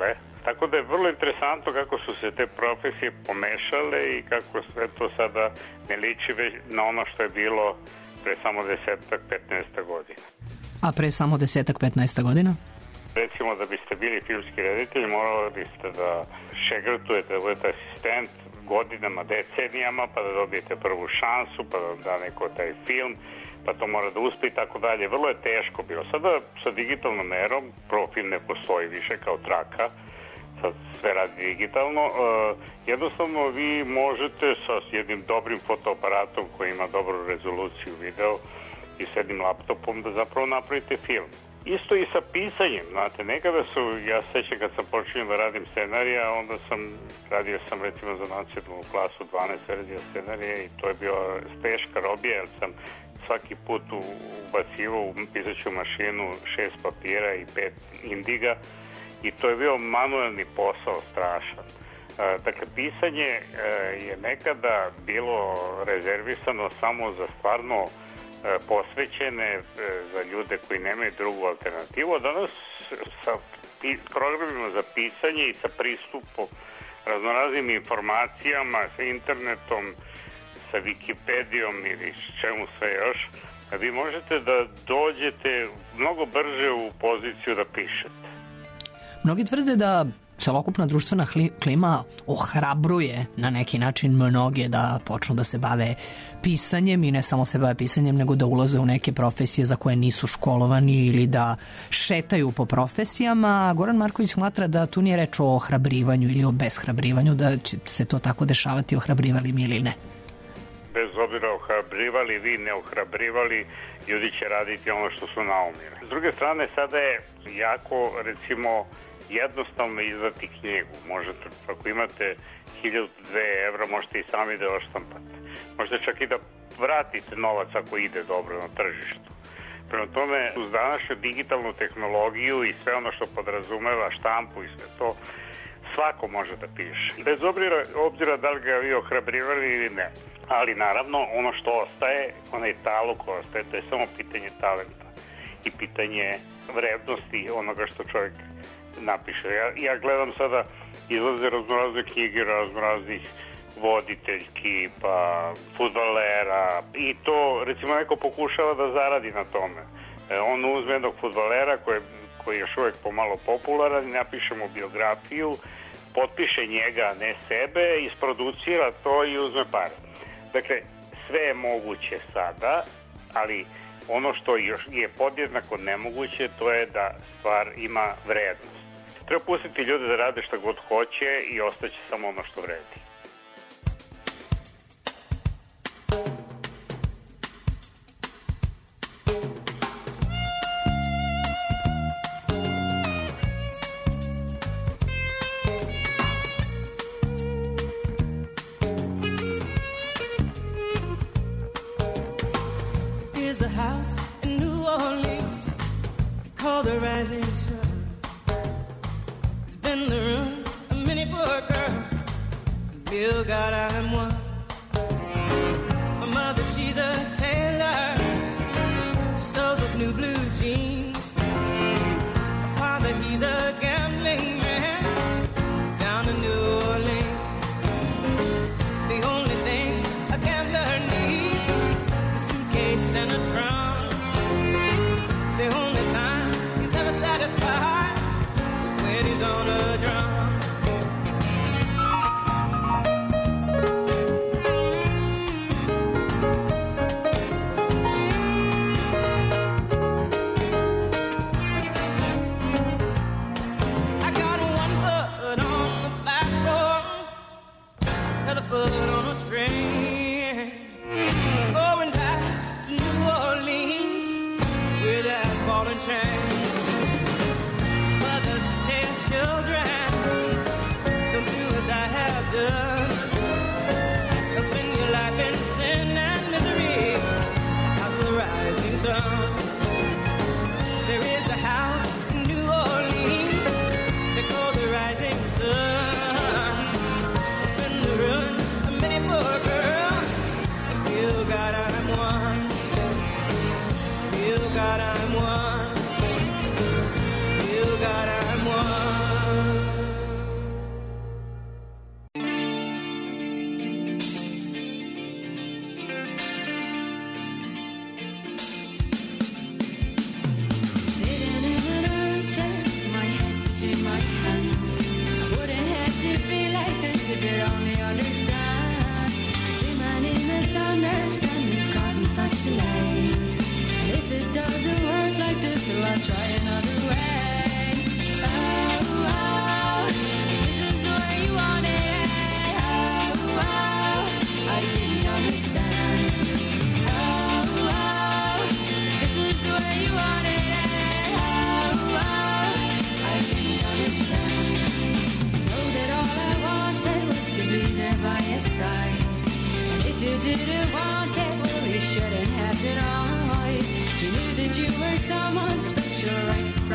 Tako da je vrlo interesantno kako su se te profesije pomešale i kako sve to sada ne liči već na ono što je bilo pre samo desetak, petnaestak godina. A pre samo desetak, petnaestak godina? Recimo da biste bili filmski reditelj, morali biste da šegrtujete, da budete asistent godinama, decenijama, pa da dobijete prvu šansu, pa da da neko taj film, pa to mora da uspe i tako dalje. Vrlo je teško bilo. Sada sa digitalnom erom, prvo film ne postoji više kao traka, sad sve radi digitalno, uh, jednostavno vi možete sa jednim dobrim fotoaparatom koji ima dobru rezoluciju video i s jednim laptopom da zapravo napravite film. Isto i sa pisanjem, znate, nekada su, ja sećam kad sam počinio da radim scenarija, onda sam, radio sam recimo za nacionalnu klasu dvanaest verzija scenarija i to je bio teška robija, jer sam svaki put ubacivao u pisaću mašinu šest papira i pet indiga i to je bio manuelni posao strašan. Dakle, pisanje je nekada bilo rezervisano samo za stvarno posvećene za ljude koji nemaju drugu alternativu, a danas sa programima za pisanje i sa pristupom raznoraznim informacijama, sa internetom, sa Wikipedijom ili čemu sve još, vi možete da dođete mnogo brže u poziciju da pišete. Mnogi tvrde da celokupna društvena klima ohrabruje na neki način mnoge da počnu da se bave pisanjem i ne samo se bave pisanjem, nego da ulaze u neke profesije za koje nisu školovani ili da šetaju po profesijama. Goran Marković smatra da tu nije reč o ohrabrivanju ili o beshrabrivanju, da će se to tako dešavati, ohrabrivali mi ili ne. Bez obzira ohrabrivali vi, ne ohrabrivali, ljudi će raditi ono što su naumili. S druge strane, sada je jako, recimo, jednostavno izdati knjigu. Možete, ako imate hiljadu dve evra, možete i sami da oštampate. Možete čak i da vratite novac ako ide dobro na tržištu. Prema tome, uz današnju digitalnu tehnologiju i sve ono što podrazumeva štampu i sve to, svako može da piše. Bez obzira, obzira da li ga vi ohrabrivali ili ne. Ali naravno, ono što ostaje, onaj taluk ostaje, to je samo pitanje talenta i pitanje vrednosti onoga što čovjek napiše. Ja, ja gledam sada, izlaze raznorazne knjige, raznoraznih voditeljki, pa fudbalera i to, recimo, neko pokušava da zaradi na tome. E, on uzme jednog fudbalera koji, koji je još uvijek pomalo popularan i napiše mu biografiju, potpiše njega, ne sebe, isproducira to i uzme pare. Dakle, sve je moguće sada, ali ono što još je podjednako nemoguće, to je da stvar ima vrednost. Treba pustiti ljude da rade šta god hoće i ostaće samo ono što vredi. Here's a house in New Orleans called the Rising Sun. In the room, a mini poor girl. Bill God, I'm one. My mother, she's a tailor. She sews those new blue jeans. My father, he's a gambling man down in New Orleans. The only thing a gambler needs is a suitcase and a trunk. The only time he's ever satisfied when he's on a drum.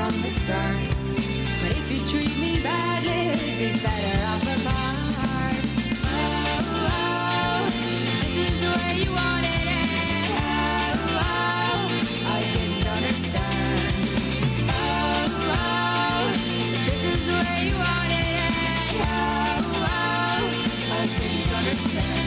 from the start. But if you treat me badly, it'd be better off apart. Oh, oh, this is the way you wanted it. Oh, oh, I didn't understand. Oh, oh, this is the way you wanted it. Oh, oh, I didn't understand.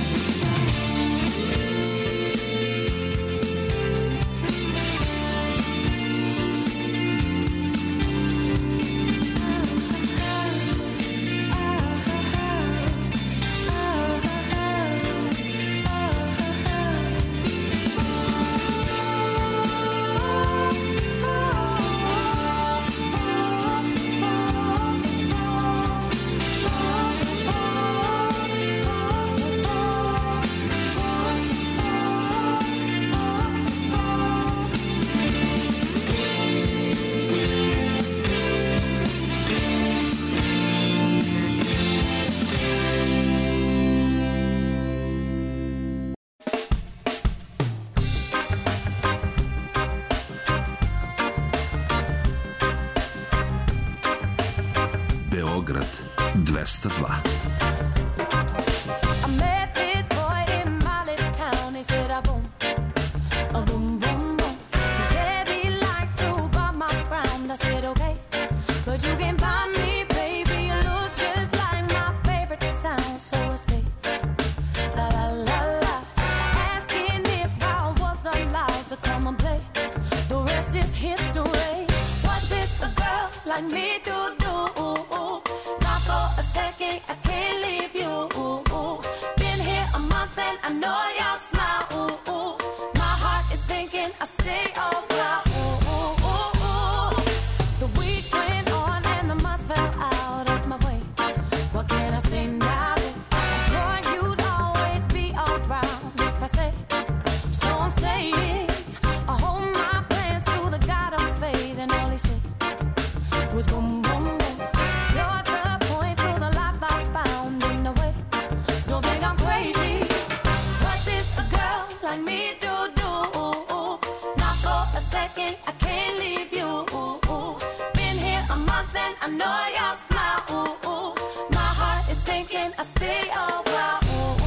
Beograd dvesta dva. I met this boy in my little town. He said, "I boom, a boom, boom, boom." He said he liked to buy my ground. I said, "Okay, but you can buy me, baby. You look just like my favorite sound, so I stayed." La la la la, asking if I was allowed to come and play. The rest is history. What did a girl like me to do? Not for a second, I can't leave you. Been here a month and I know your smile. My heart is thinking I stay a while. The weeks went on and the months fell out of my way. What can I say now? I swore you'd always be around if I say. So I'm saying I hold my plans to the God of faith, and all he said was boom, boom, boom. You're the point to the life I found in the way. Don't think I'm crazy. What is a girl like me to do? Not for a second, I can't leave you. Been here a month and I know your smile. My heart is thinking I stay a while.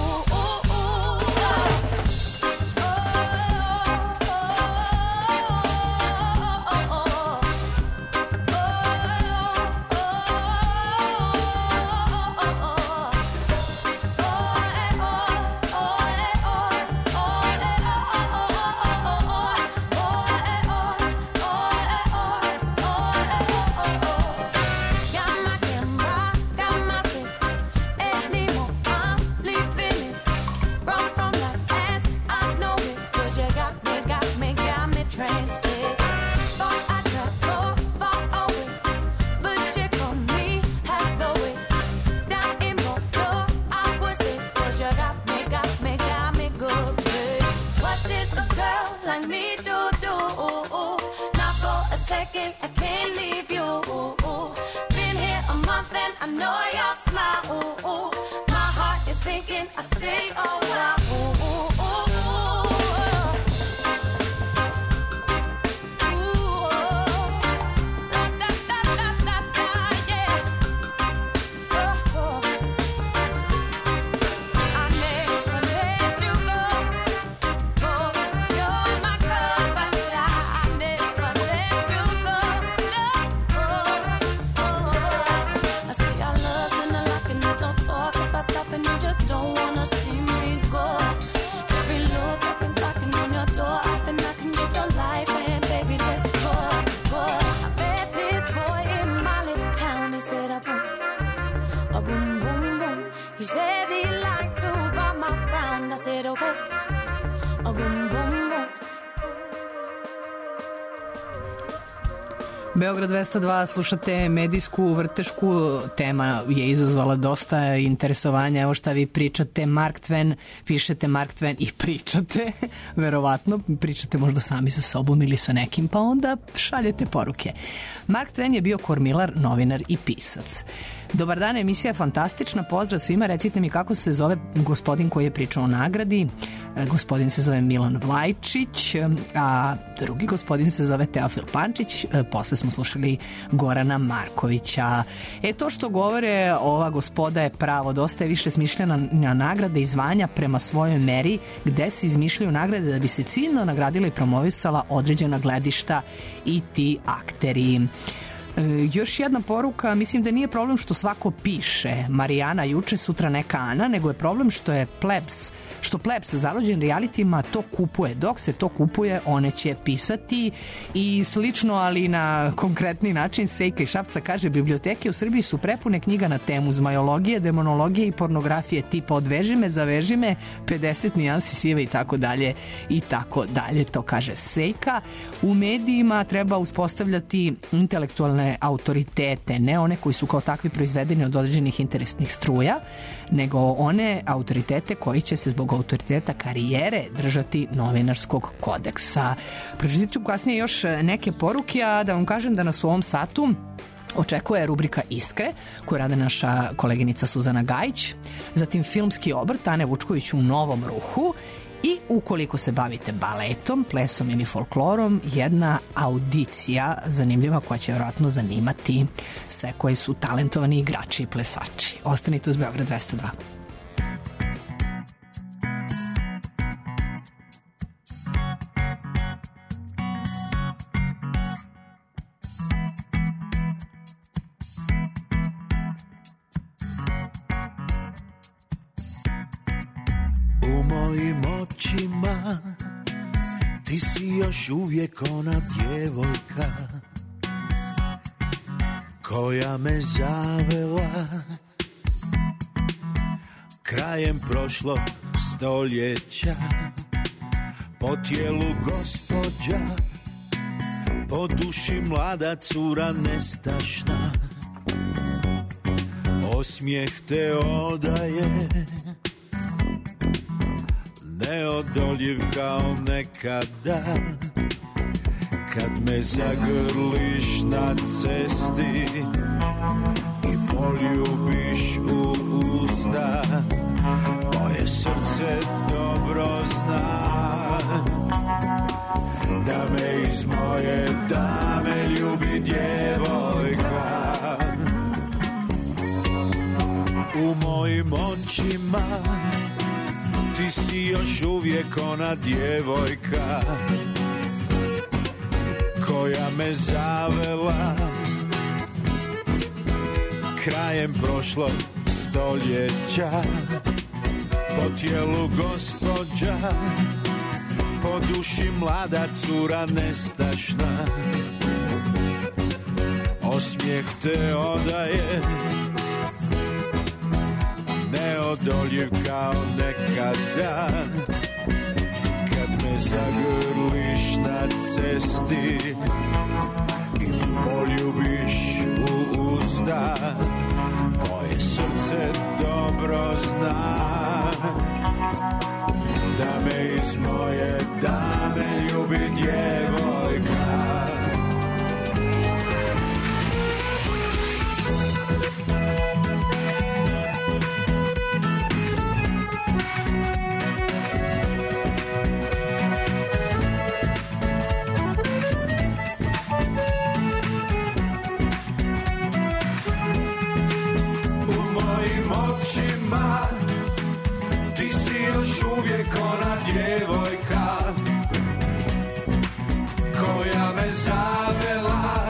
I stay a while. Ooh, ooh, ooh, ooh. Ooh, da, da, da, da, da, da, yeah. Oh, oh. I never let you go. Oh, you're my girl, but I, I never let you go. No, oh, oh. I see our love and I like and there's no talk about stopping. You just don't wanna see me go. Every look I've been knocking on your door. I've been knocking at your life and baby let's go, go. I met this boy in my little town. He said a boom, a boom, boom, boom. He said he liked to buy my ground. I said okay, a boom, boom, boom. Beograd dvesta dva, slušate medijsku vrtešku, tema je izazvala dosta interesovanja, evo šta vi pričate, Mark Twain, pišete Mark Twain i pričate, verovatno, pričate možda sami sa sobom ili sa nekim, pa onda šaljete poruke. Mark Twain je bio kormilar, novinar i pisac. Dobar dan, emisija je fantastična, pozdrav svima, recite mi kako se zove gospodin koji je pričao o nagradi. Gospodin se zove Milan Vlajčić, a drugi gospodin se zove Teofil Pančić. Posle smo slušali Gorana Markovića. E, to što govore ova gospoda je pravo, dosta je više smišljena nagrade i zvanja prema svojoj meri, gde se izmišljaju nagrade da bi se ciljno nagradila i promovisala određena gledišta i ti akteri. E, još jedna poruka, mislim da nije problem što svako piše Marijana juče, sutra neka Ana, nego je problem što je plebs, što plebs zalođen realitima to kupuje. Dok se to kupuje, one će pisati i slično, ali na konkretni način. Sejka i Šapca kaže, biblioteke u Srbiji su prepune knjiga na temu zmajologije, demonologije i pornografije, tipa odveži me, zaveži me, pedeset nijansi sive i tako dalje i tako dalje. To kaže Sejka. U medijima treba uspostavljati intelektualne autoritete, ne one koji su kao takvi proizvedeni od određenih interesnih struja, nego one autoritete koji će se zbog autoriteta karijere držati novinarskog kodeksa. Pročitat ću kasnije još neke poruke, a da vam kažem da nas u ovom satu očekuje rubrika Iskre, koju rade naša koleginica Suzana Gajić, zatim filmski obrt Ane Vučković u Novom ruhu i ukoliko se bavite baletom, plesom ili folklorom, jedna audicija zanimljiva koja će vjerojatno zanimati sve koji su talentovani igrači i plesači. Ostanite uz Beograd dvesta dva. U mojim očima ti si još uvijek ona djevojka koja me zavela krajem prošlog stoljeća. Po tijelu gospođa, po duši mlada cura nestašna. Osmijeh te odaje, neodoljiv kao nekada. Kad me zagrliš na cesti i poljubiš u usta, moje srce dobro zna da me iz moje dame ljubi djevojka. U mojim očima ti si još uvijek ona djevojka koja me zavela krajem prošlog stoljeća. Po tijelu gospođa, po duši mlada cura nestašna. Osmijeh te odaje, neodoljiv kao nekada. Kad me zagrliš na cesti i poljubiš u usta, moje srce dobro zna da me iz moje dame ljubi djevojka. Ti si još uvijek ona djevojka koja me zavela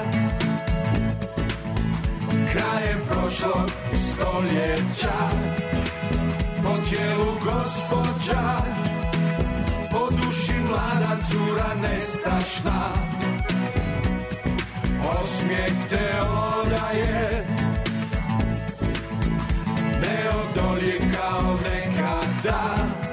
krajem prošlog stoljeća. Po tijelu gospođa, po duši mlada cura nestašna. Osmijeh te odaje, neodoljiv kao nekada.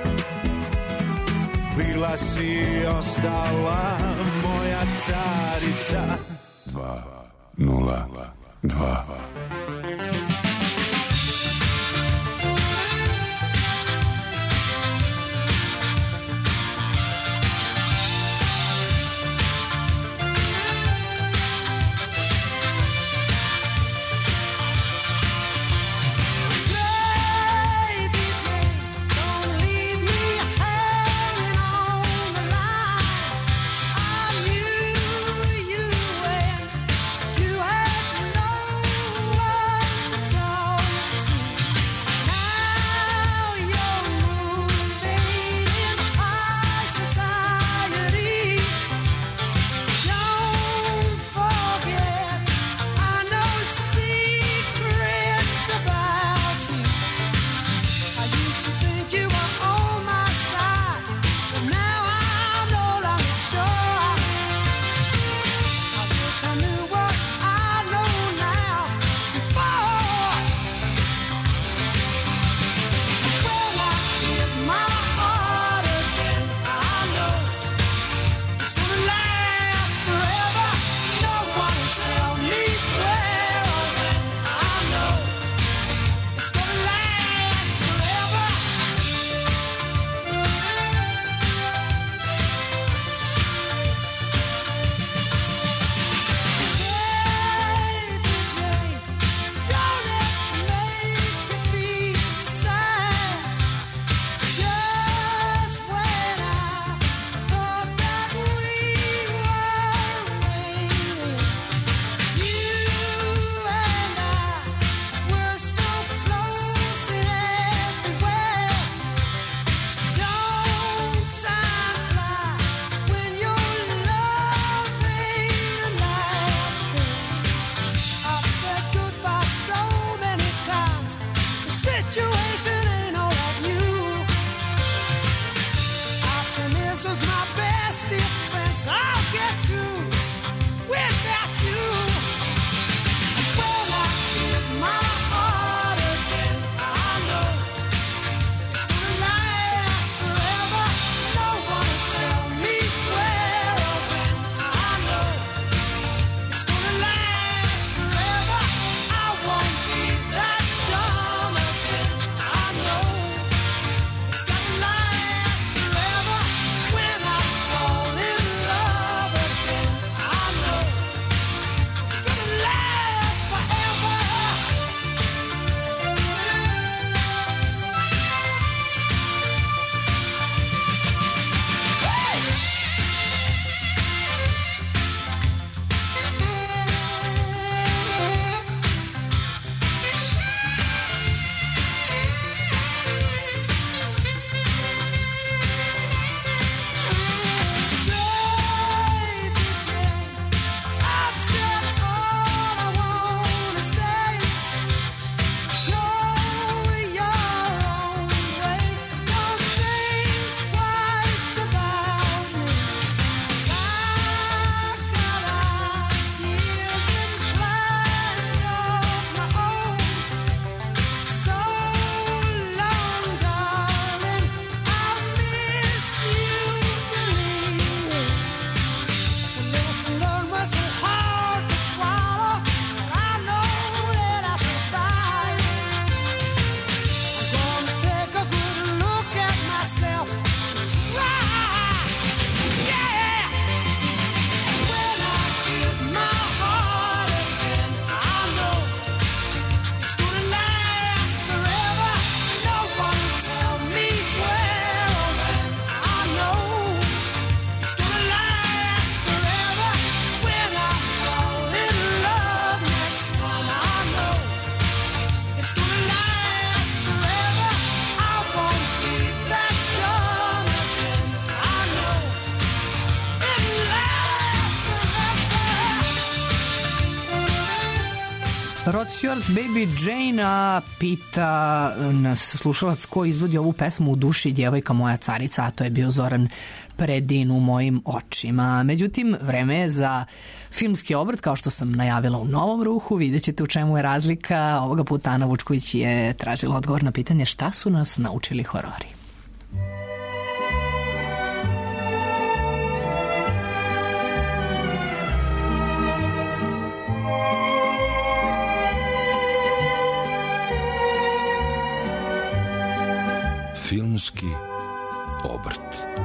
Bila si i ostala moja carica. Dva, nula, dva. situation ain't all that new. Optimism is my best defense. I'll get through without you. When I give my heart again, I know it's gonna last forever. No one will tell me where or when. I know it's gonna last forever. I won't be that dumb again. I know it's gonna last forever. When I fall in love again, I know it's gonna last forever. Baby Jane, I've said all I wanna say. Go your own way. Don't think twice about me. 'Cause I've got ideas and plans of my own. So long, darling, I'll miss you, believe me. The lesson learned was so hard to swallow, but I know that I survived. I'm gonna take a good look at myself and cry. Yeah! When I give my heart again, I know it's gonna last forever. No one will tell me where or when. I know it's gonna last forever. When I fall in love next time, I know it's gonna last forever. I won't be that young again. I know it'll last forever. Rod Stewart, Baby Jane, a pita nas slušalac ko izvodi ovu pesmu U duši djevojka moja carica, a to je bio Zoran Predin U mojim očima. Međutim, vreme je za filmski obrt, kao što sam najavila u Novom ruhu. Vidjet ćete u čemu je razlika. Ovoga puta Ana Vučković je tražila odgovor na pitanje šta su nas naučili horori. Filmski obrt.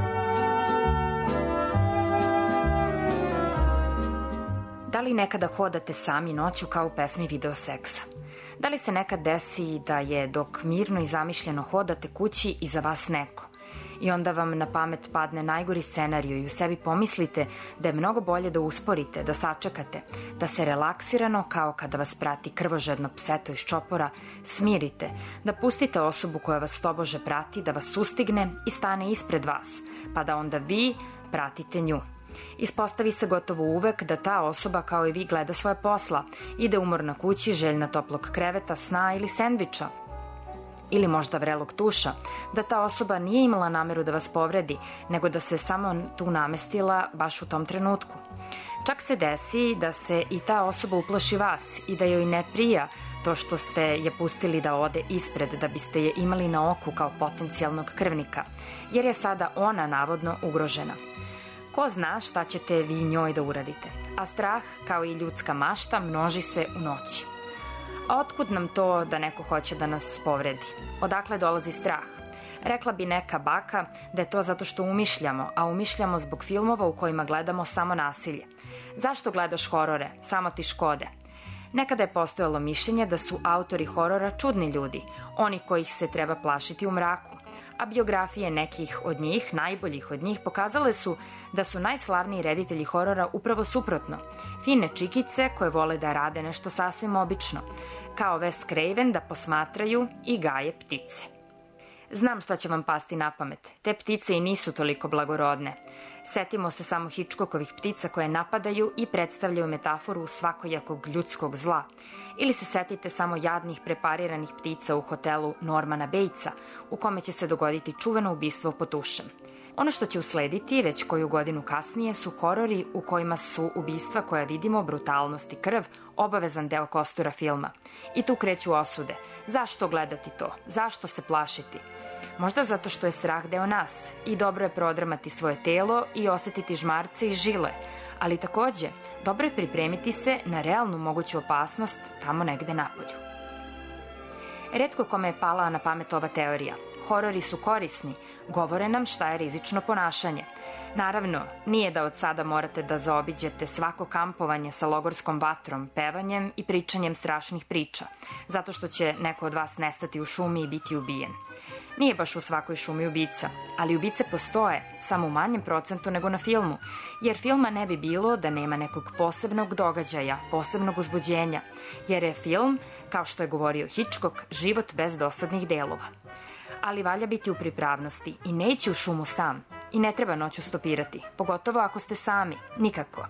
Da li nekada hodate sami noću kao u pesmi Video seksa? Da li se nekad desi da je dok mirno i zamišljeno hodate kući iza vas neko i onda vam na pamet padne najgori scenariju i u sebi pomislite da je mnogo bolje da usporite, da sačekate, da se relaksirano, kao kada vas prati krvožedno pseto iz čopora, smirite, da pustite osobu koja vas tobože prati da vas sustigne i stane ispred vas, pa da onda vi pratite nju. Ispostavi se gotovo uvek da ta osoba kao i vi gleda svoje posla, ide umorna kući, željna toplog kreveta, sna ili sendviča. Ili možda vrelog tuša, da ta osoba nije imala nameru da vas povredi, nego da se samo tu namestila baš u tom trenutku. Čak se desi da se i ta osoba uplaši vas i da joj ne prija to što ste je pustili da ode ispred, da biste je imali na oku kao potencijalnog krvnika, jer je sada ona navodno ugrožena. Ko zna šta ćete vi njoj da uradite, a strah, kao i ljudska mašta, množi se u noći. A otkud nam to da neko hoće da nas povredi? Odakle dolazi strah? Rekla bi neka baka da je to zato što umišljamo, a umišljamo zbog filmova u kojima gledamo samo nasilje. Zašto gledaš horore? Samo ti škode. Nekada je postojalo mišljenje da su autori horora čudni ljudi, oni kojih se treba plašiti u mraku. A biografije nekih od njih, najboljih od njih, pokazale su da su najslavniji reditelji horora upravo suprotno. Fine čikice koje vole da rade nešto sasvim obično, kao Wes Craven da posmatraju i gaje ptice. Znam šta će vam pasti na pamet. Te ptice i nisu toliko blagorodne. Setimo se samo Hitchcockovih ptica koje napadaju i predstavljaju metaforu svakojakog ljudskog zla. Ili se setite samo jadnih prepariranih ptica u hotelu Normana Batesa, u kome će se dogoditi čuveno ubistvo pod tušem. Ono što će uslediti, već koju godinu kasnije, su horori u kojima su ubistva koja vidimo, brutalnost i krv, obavezan deo kostura filma. I tu kreću osude. Zašto gledati to? Zašto se plašiti? Možda zato što je strah deo nas i dobro je prodramati svoje telo i osetiti žmarce i žile, ali takođe dobro je pripremiti se na realnu moguću opasnost tamo negde napolju. Retko kome je pala na pamet ova teorija. Horori su korisni, govore nam šta je rizično ponašanje. Naravno, nije da od sada morate da zaobiđete svako kampovanje sa logorskom vatrom, pevanjem i pričanjem strašnih priča, zato što će neko od vas nestati u šumi i biti ubijen. Nije baš u svakoj šumi ubica, ali ubice postoje, samo u manjem procentu nego na filmu, jer filma ne bi bilo da nema nekog posebnog događaja, posebnog uzbuđenja, jer je film, kao što je govorio Hitchcock, život bez dosadnih delova. Ali valja biti u pripravnosti i ne ići u šumu sam. I ne treba noću stopirati, pogotovo ako ste sami, nikako.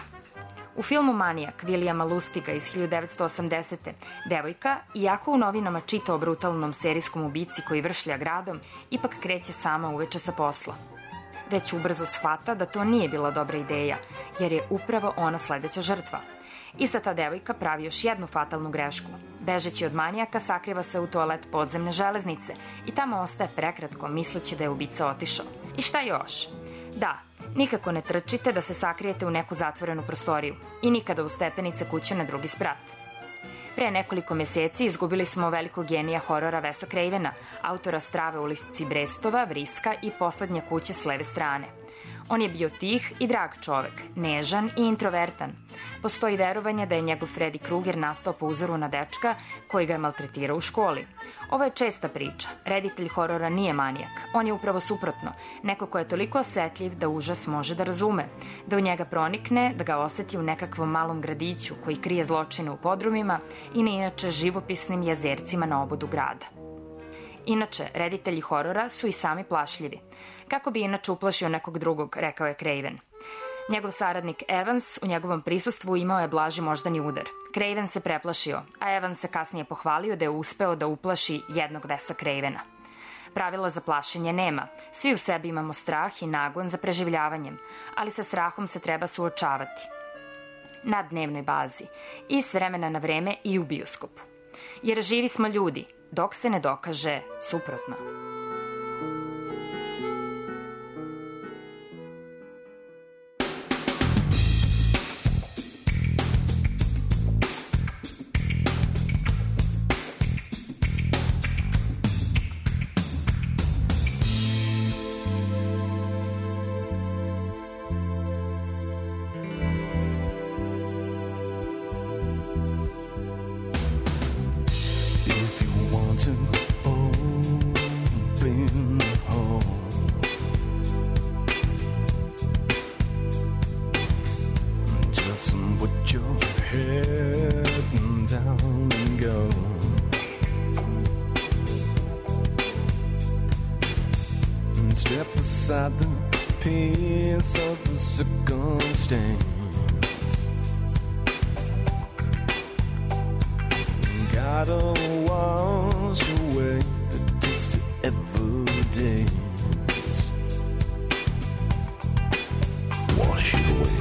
U filmu Manijak Williama Lustiga iz hiljadu devetsto osamdesete. devojka, iako u novinama čita o brutalnom serijskom ubici koji vršlja gradom, ipak kreće sama uveče sa posla. Već ubrzo shvata da to nije bila dobra ideja, jer je upravo ona sledeća žrtva. Ista ta devojka pravi još jednu fatalnu grešku. Bežeći od manijaka, sakriva se u toalet podzemne železnice i tamo ostaje prekratko, misleći da je ubica otišao. I šta još? Da, nikako ne trčite da se sakrijete u neku zatvorenu prostoriju i nikada u stepenice kuće na drugi sprat. Pre nekoliko meseci izgubili smo velikog genija horora Wesa Cravena, autora Strave u ulici Brestova, Vriska i Poslednje kuće s leve strane. On je bio tih i drag čovek, nežan i introvertan. Postoji verovanje da je njegov Freddy Krueger nastao po uzoru na dečka koji ga je maltretirao u školi. Ovo je česta priča. Reditelj horora nije manijak. On je upravo suprotno. Neko ko je toliko osetljiv da užas može da razume, da u njega pronikne, da ga oseti u nekakvom malom gradiću koji krije zločine u podrumima i na inače živopisnim jezercima na obodu grada. Inače, reditelji horora su i sami plašljivi. Kako bi inače uplašio nekog drugog, rekao je Craven. Njegov saradnik Evans u njegovom prisustvu imao je blaži moždani udar. Craven se preplašio, a Evans se kasnije pohvalio da je uspeo da uplaši jednog Wesa Cravena. Pravila za plašenje nema. Svi u sebi imamo strah i nagon za preživljavanjem, ali sa strahom se treba suočavati. Na dnevnoj bazi i s vremena na vreme i u bioskopu. Jer živi smo ljudi, dok se ne dokaže suprotno. The pace of the circumstance gotta wash away the taste of evidence. Wash it away.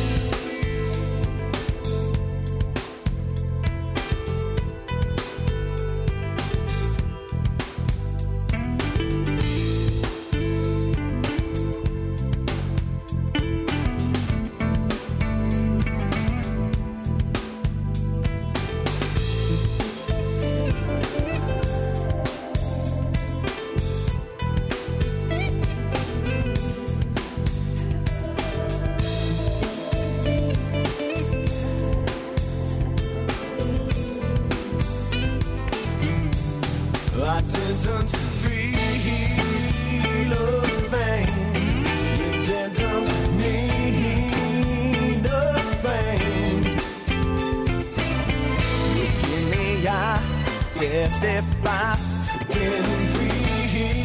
I didn't feel a thing. You didn't mean a thing. You give me, I testify. Didn't feel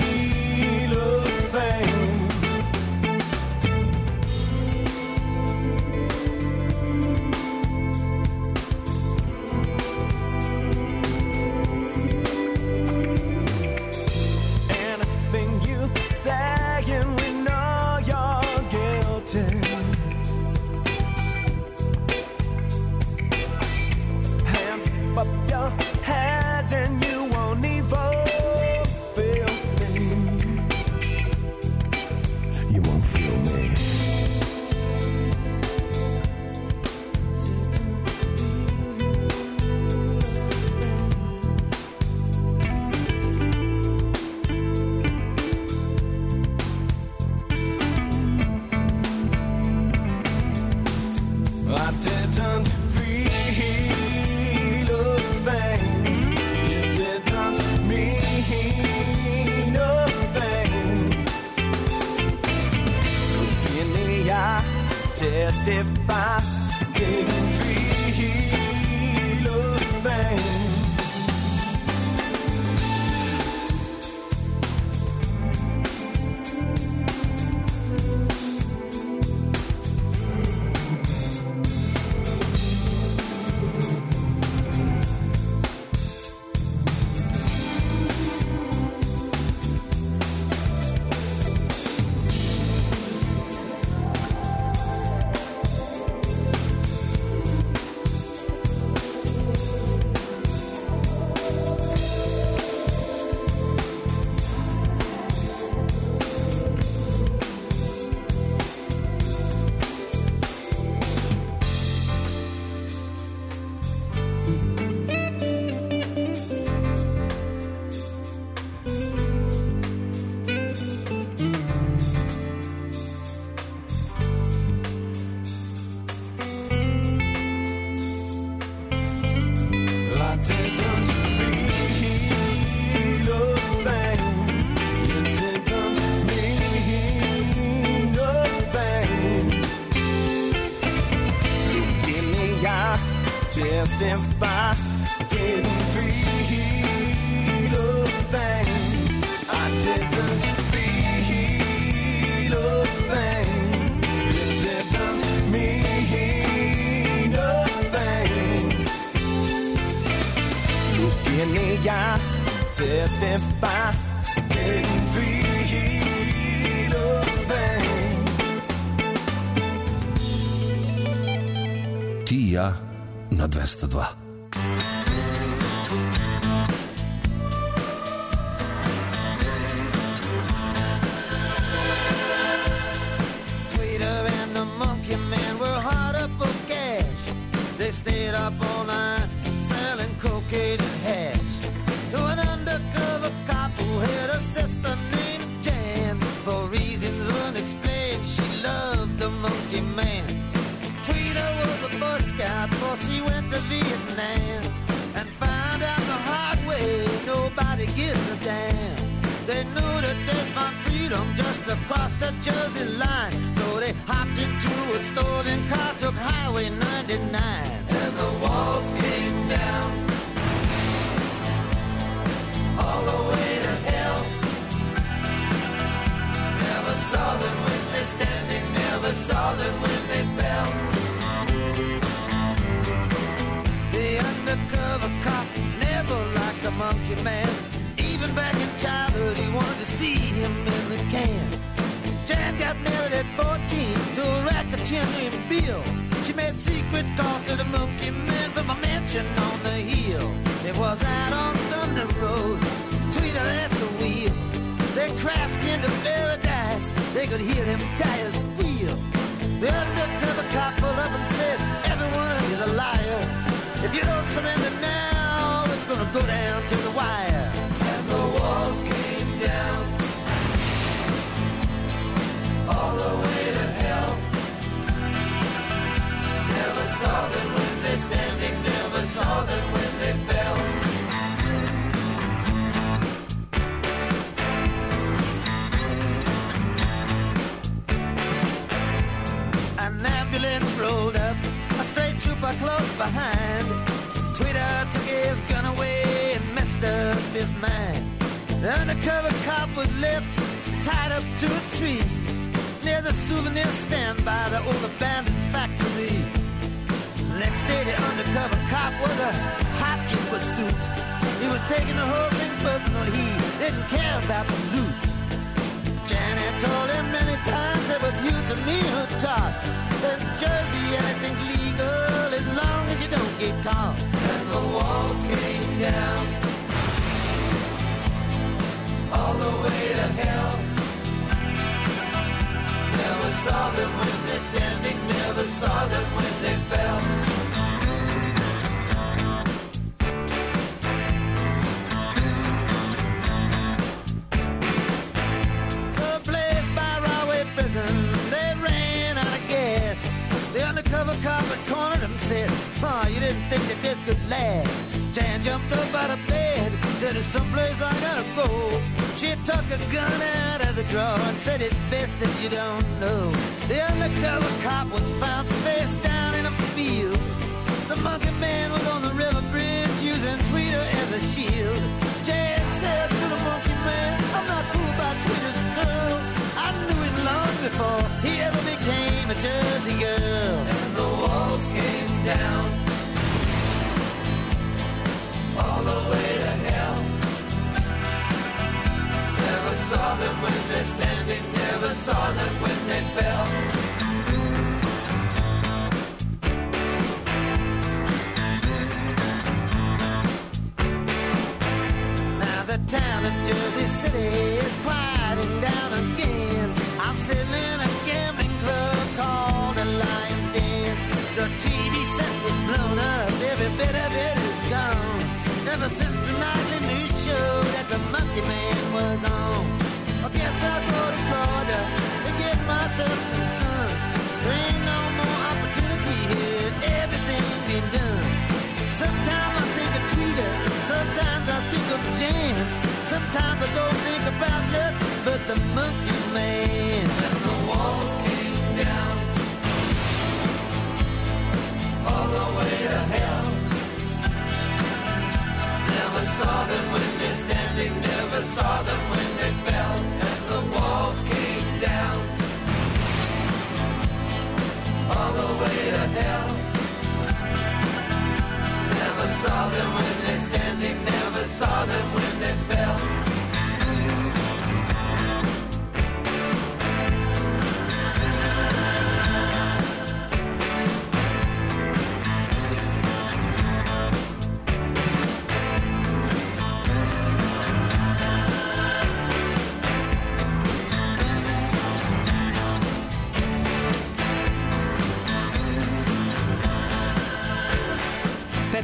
take them to feel a thing. You take them to mean a thing. Look in the eye, testify, didn't feel a thing. I didn't feel a thing. You didn't mean a thing. Look in the eye, testify, didn't feel a thing. Ti i ja na dvesta dva. Tweeter and the Monkey Man were hard up for cash. They stayed up all night selling cocaine and hash. To an undercover cop who had a sister named Jan. For reasons unexplained, she loved the Monkey Man. Tweeter was a Boy Scout before she went to Vietnam. And found out the hard way, nobody gives a damn. They knew that they'd find freedom just across the Jersey line. So they hopped into a stolen car, took Highway ninety-nine. And the walls came down all the way to hell. Never saw them when they're standing, never saw them when they fell. The undercover cop never liked the Monkey Man. Even back in childhood, he wanted to see him in the can. Jan got married at fourteen to a racketeer named Bill. She made secret calls to the Monkey Man from a mansion on the hill. It was out on Thunder Road, Tweeter at the wheel. They crashed into paradise, they could hear them tires squeal. The undercover cop pulled up and said, everyone is a liar. If you don't surrender now, it's gonna go down to the wire. And the walls came down all the way to hell. Never saw them when they're standing, never saw them when they fell. An ambulance rolled up, a straight trooper close behind. Tweeter took his gun away and messed up his mind. The undercover cop was left tied up to a tree near the souvenir stand by the old abandoned factory. Next day the undercover cop was a hot in pursuit. He was taking the whole thing personal, he didn't care about the loot. Janet told him many times it was you to me who taught. In Jersey anything's legal as long as you don't get caught. And the walls came down all the way to hell. Never saw them when they're standing, never saw them when they fell. Someplace by Rahway Prison, they ran out of gas. The undercover cop had cornered him, said, oh, you didn't think that this could last. Jan jumped up out of bed, said, there's someplace I gotta go. She took a gun out of the drawer and said, it's best that you don't know. The undercover cop was found face down in a field. The Monkey Man was on the river bridge using Tweeter as a shield. Jan said to the Monkey Man, I'm not fooled by Tweeter's curl. I knew him long before he ever became a Jersey girl. And the walls came down all the way to hell. Never saw them when they're standing, never saw them when they fell. Now the town of Jersey City is quieting down again. I'm sitting in a gambling club called the Lion's Den. The T V set was blown up, every bit of it is gone. Ever since the nightly news show that the Monkey Man was on. I guess I'll go to Florida and get myself some sun. There ain't no more opportunity here, everything been done. Sometimes I think of Tweeter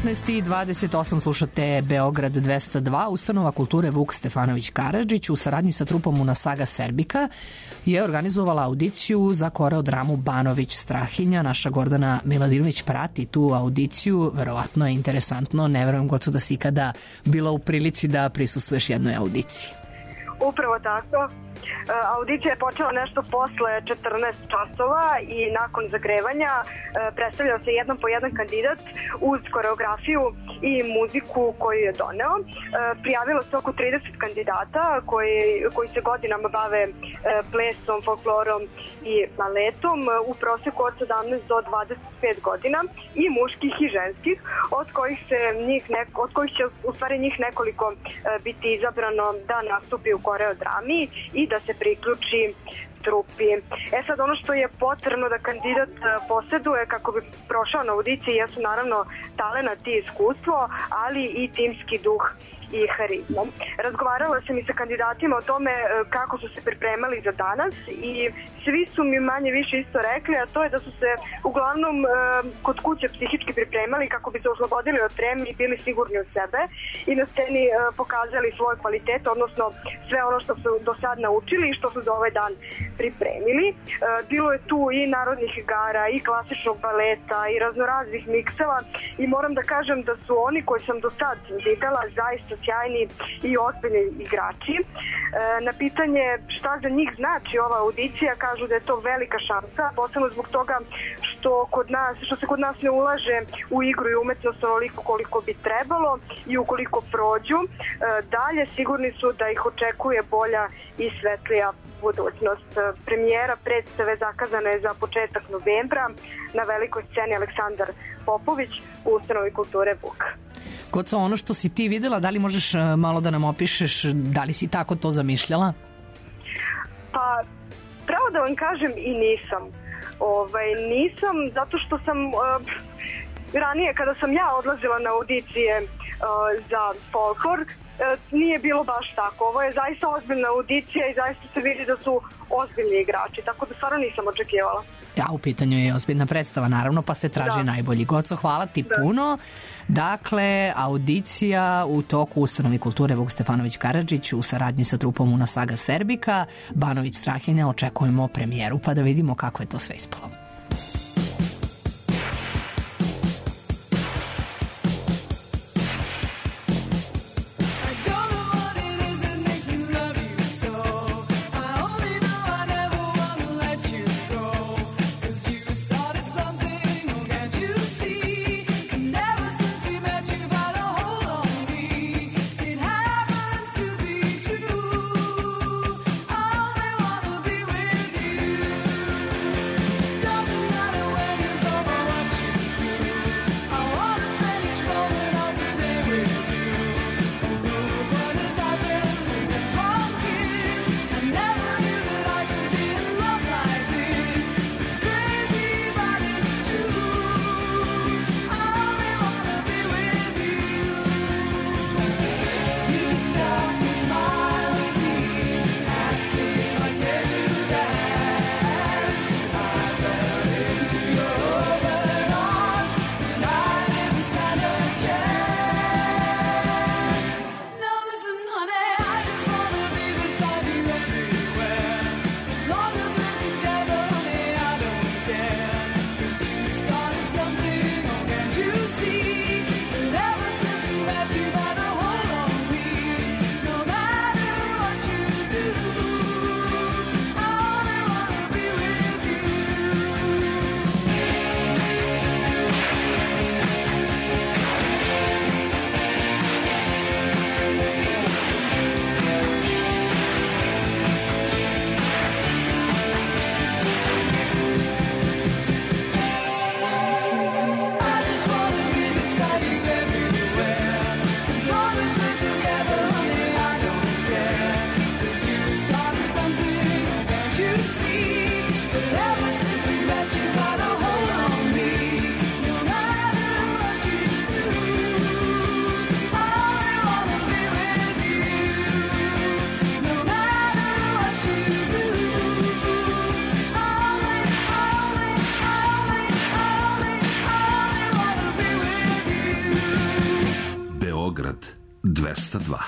devetnaest i dvadeset osam slušate Beograd dvesta dva. Ustanova kulture Vuk Stefanović Karadžić u saradnji sa trupom Una Saga Serbika je organizovala audiciju za koreodramu Banović Strahinja. Naša Gordana Miladinović prati tu audiciju. Verovatno je interesantno. Ne verujem, Gocu, da si ikada bila u prilici da prisustvuješ jednoj audiciji. Upravo tako. Audicija je počela nešto posle četrnaest časova i nakon zagrevanja predstavljao se jedan po jedan kandidat uz koreografiju i muziku koju je doneo. Prijavilo se oko trideset kandidata koji, koji se godinama bave plesom, folklorom i baletom u proseku od sedamnaest do dvadeset pet godina, i muških i ženskih, od kojih, se njih neko, od kojih će u stvari njih nekoliko biti izabrano da nastupi u koreodrami i da se priključi trupi. E sad, ono što je potrebno da kandidat poseduje kako bi prošao na audiciji jesu naravno talenat i iskustvo, ali i timski duh i harizma. Razgovarala sam i sa kandidatima o tome kako su se pripremali za danas i svi su mi manje više isto rekli, a to je da su se uglavnom kod kuće psihički pripremali kako bi se oslobodili od treme i bili sigurni u sebe i na sceni pokazali svoj kvalitet, odnosno sve ono što su do sad naučili i što su za ovaj dan pripremili. Bilo je tu i narodnih igara, i klasičnog baleta, i raznoraznih mikseva, i moram da kažem da su oni koji sam do sad videla zaista sjajni i ozbiljni igrači. E, na pitanje šta za njih znači ova audicija, kažu da je to velika šansa, posebno zbog toga što, kod nas, što se kod nas ne ulaže u igru i umetnost onoliko koliko bi trebalo, i ukoliko prođu e, dalje, sigurni su da ih očekuje bolja i svetlija budućnost. Premijera predstave zakazana je za početak novembra na velikoj sceni Aleksandar Popović u ustanovi kulture Vuk. Koco, ono što si ti videla, da li možeš malo da nam opišeš, da li si tako to zamišljala? Pa, pravo da vam kažem, i nisam. Ovaj, nisam, zato što sam uh, ranije, kada sam ja odlazila na audicije uh, za folklor, nije bilo baš tako. Ovo je zaista ozbiljna audicija i zaista se vidi da su ozbiljni igrači, tako da stvarno nisam očekivala. Da, u pitanju je ozbiljna predstava, naravno, pa se traži da. najbolji. Goco, hvala ti da. puno. Dakle, audicija u toku Ustanovi kulture Vuk Stefanović Karadžić u saradnji sa trupom Una Saga Serbika, Banović Strahinja, očekujemo premijeru, pa da vidimo kako je to sve ispalo. Don't Beograd dvesta dva.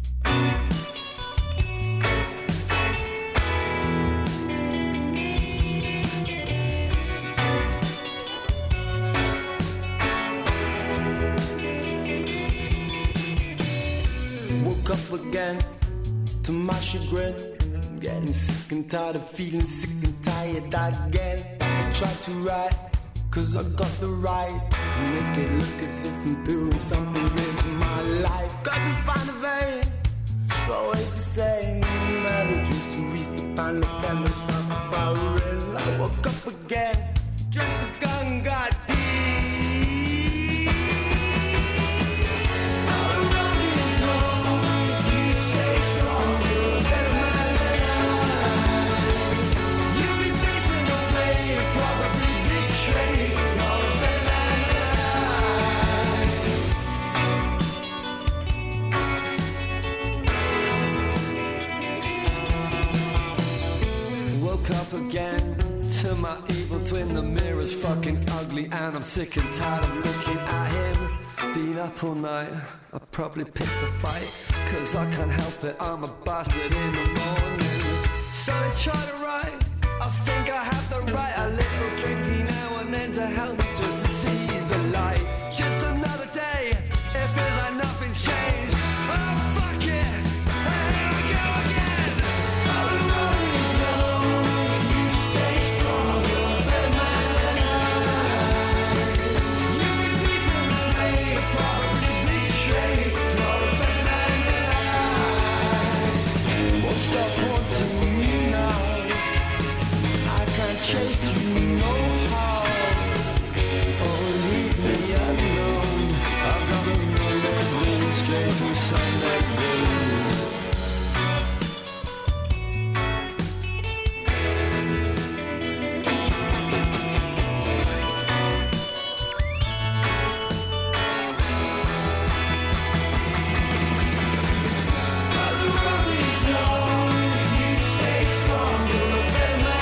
Woke up again to my chagrin. I'm getting sick and tired of feeling sick and tired again. I tried to write, cause I got the right to make it look as if I'm doing something with my life. Couldn't find a vein, it's always the same. Melody to reach the final canvas on the fire. I woke up again, drank the gun, got deep. Up again to my evil twin. The mirror's fucking ugly and I'm sick and tired of looking at him. Been up all night, I probably picked a fight, cause I can't help it, I'm a bastard in the morning. So I try to write, I think I have the right. A little drinky now and then to help me just to see the light. Just another day, it feels like nothing's changed. Oh fuck it, here we go again. Oh, the road is long. Chase you no how. Oh, leave me alone. I've got a million straight from Sunday blues. The road is long, you stay strong, you're a better man.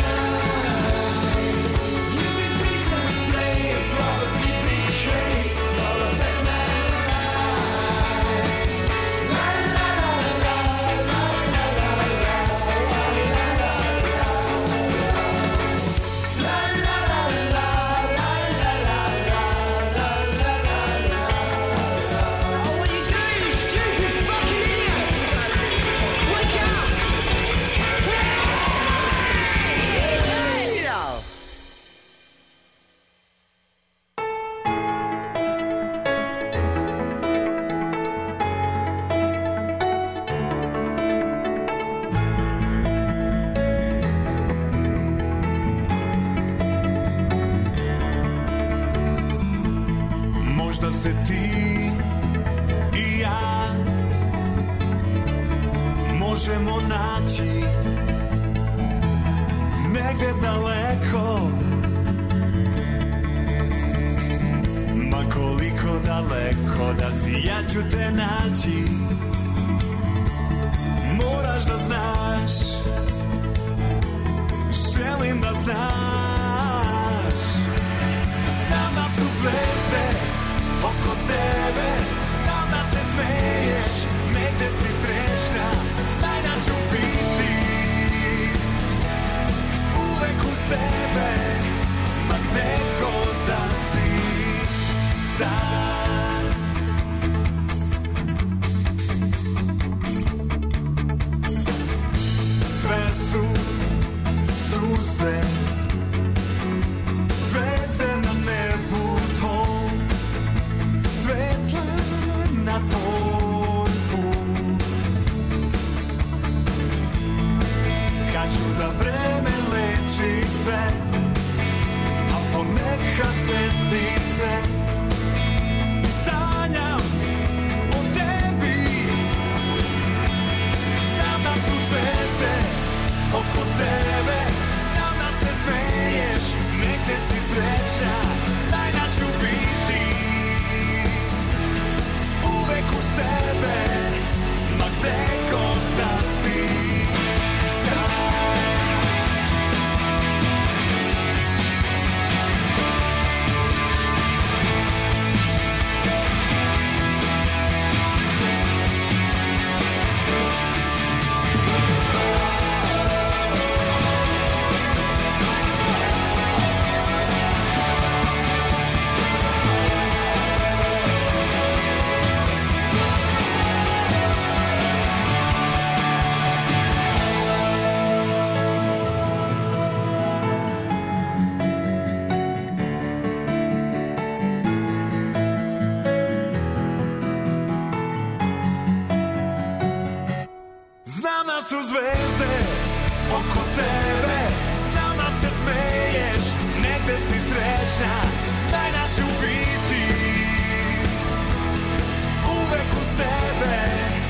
Možda se ti i ja možemo naći negde daleko, ma koliko daleko da si, ja ću te naći. Moraš da znaš, želim da znaš. Znam da su zvezde oko tebe, znam da se smeješ, negde si srećna, znaj da ću biti uvek uz tebe, ma gde god da si sam. Sve su suze, zvezde na nebu tom, sve su zvezde oko tebe, s nama se smeješ, negde si srećna, znaj da ću biti uvek uz tebe.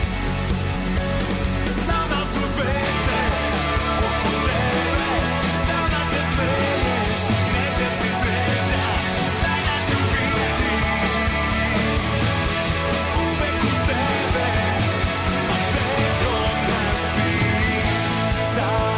S nama su zvezde oko tebe, s nama se smeješ, negde si srećna, znaj da ću biti uvek uz tebe. A gde god da si sam.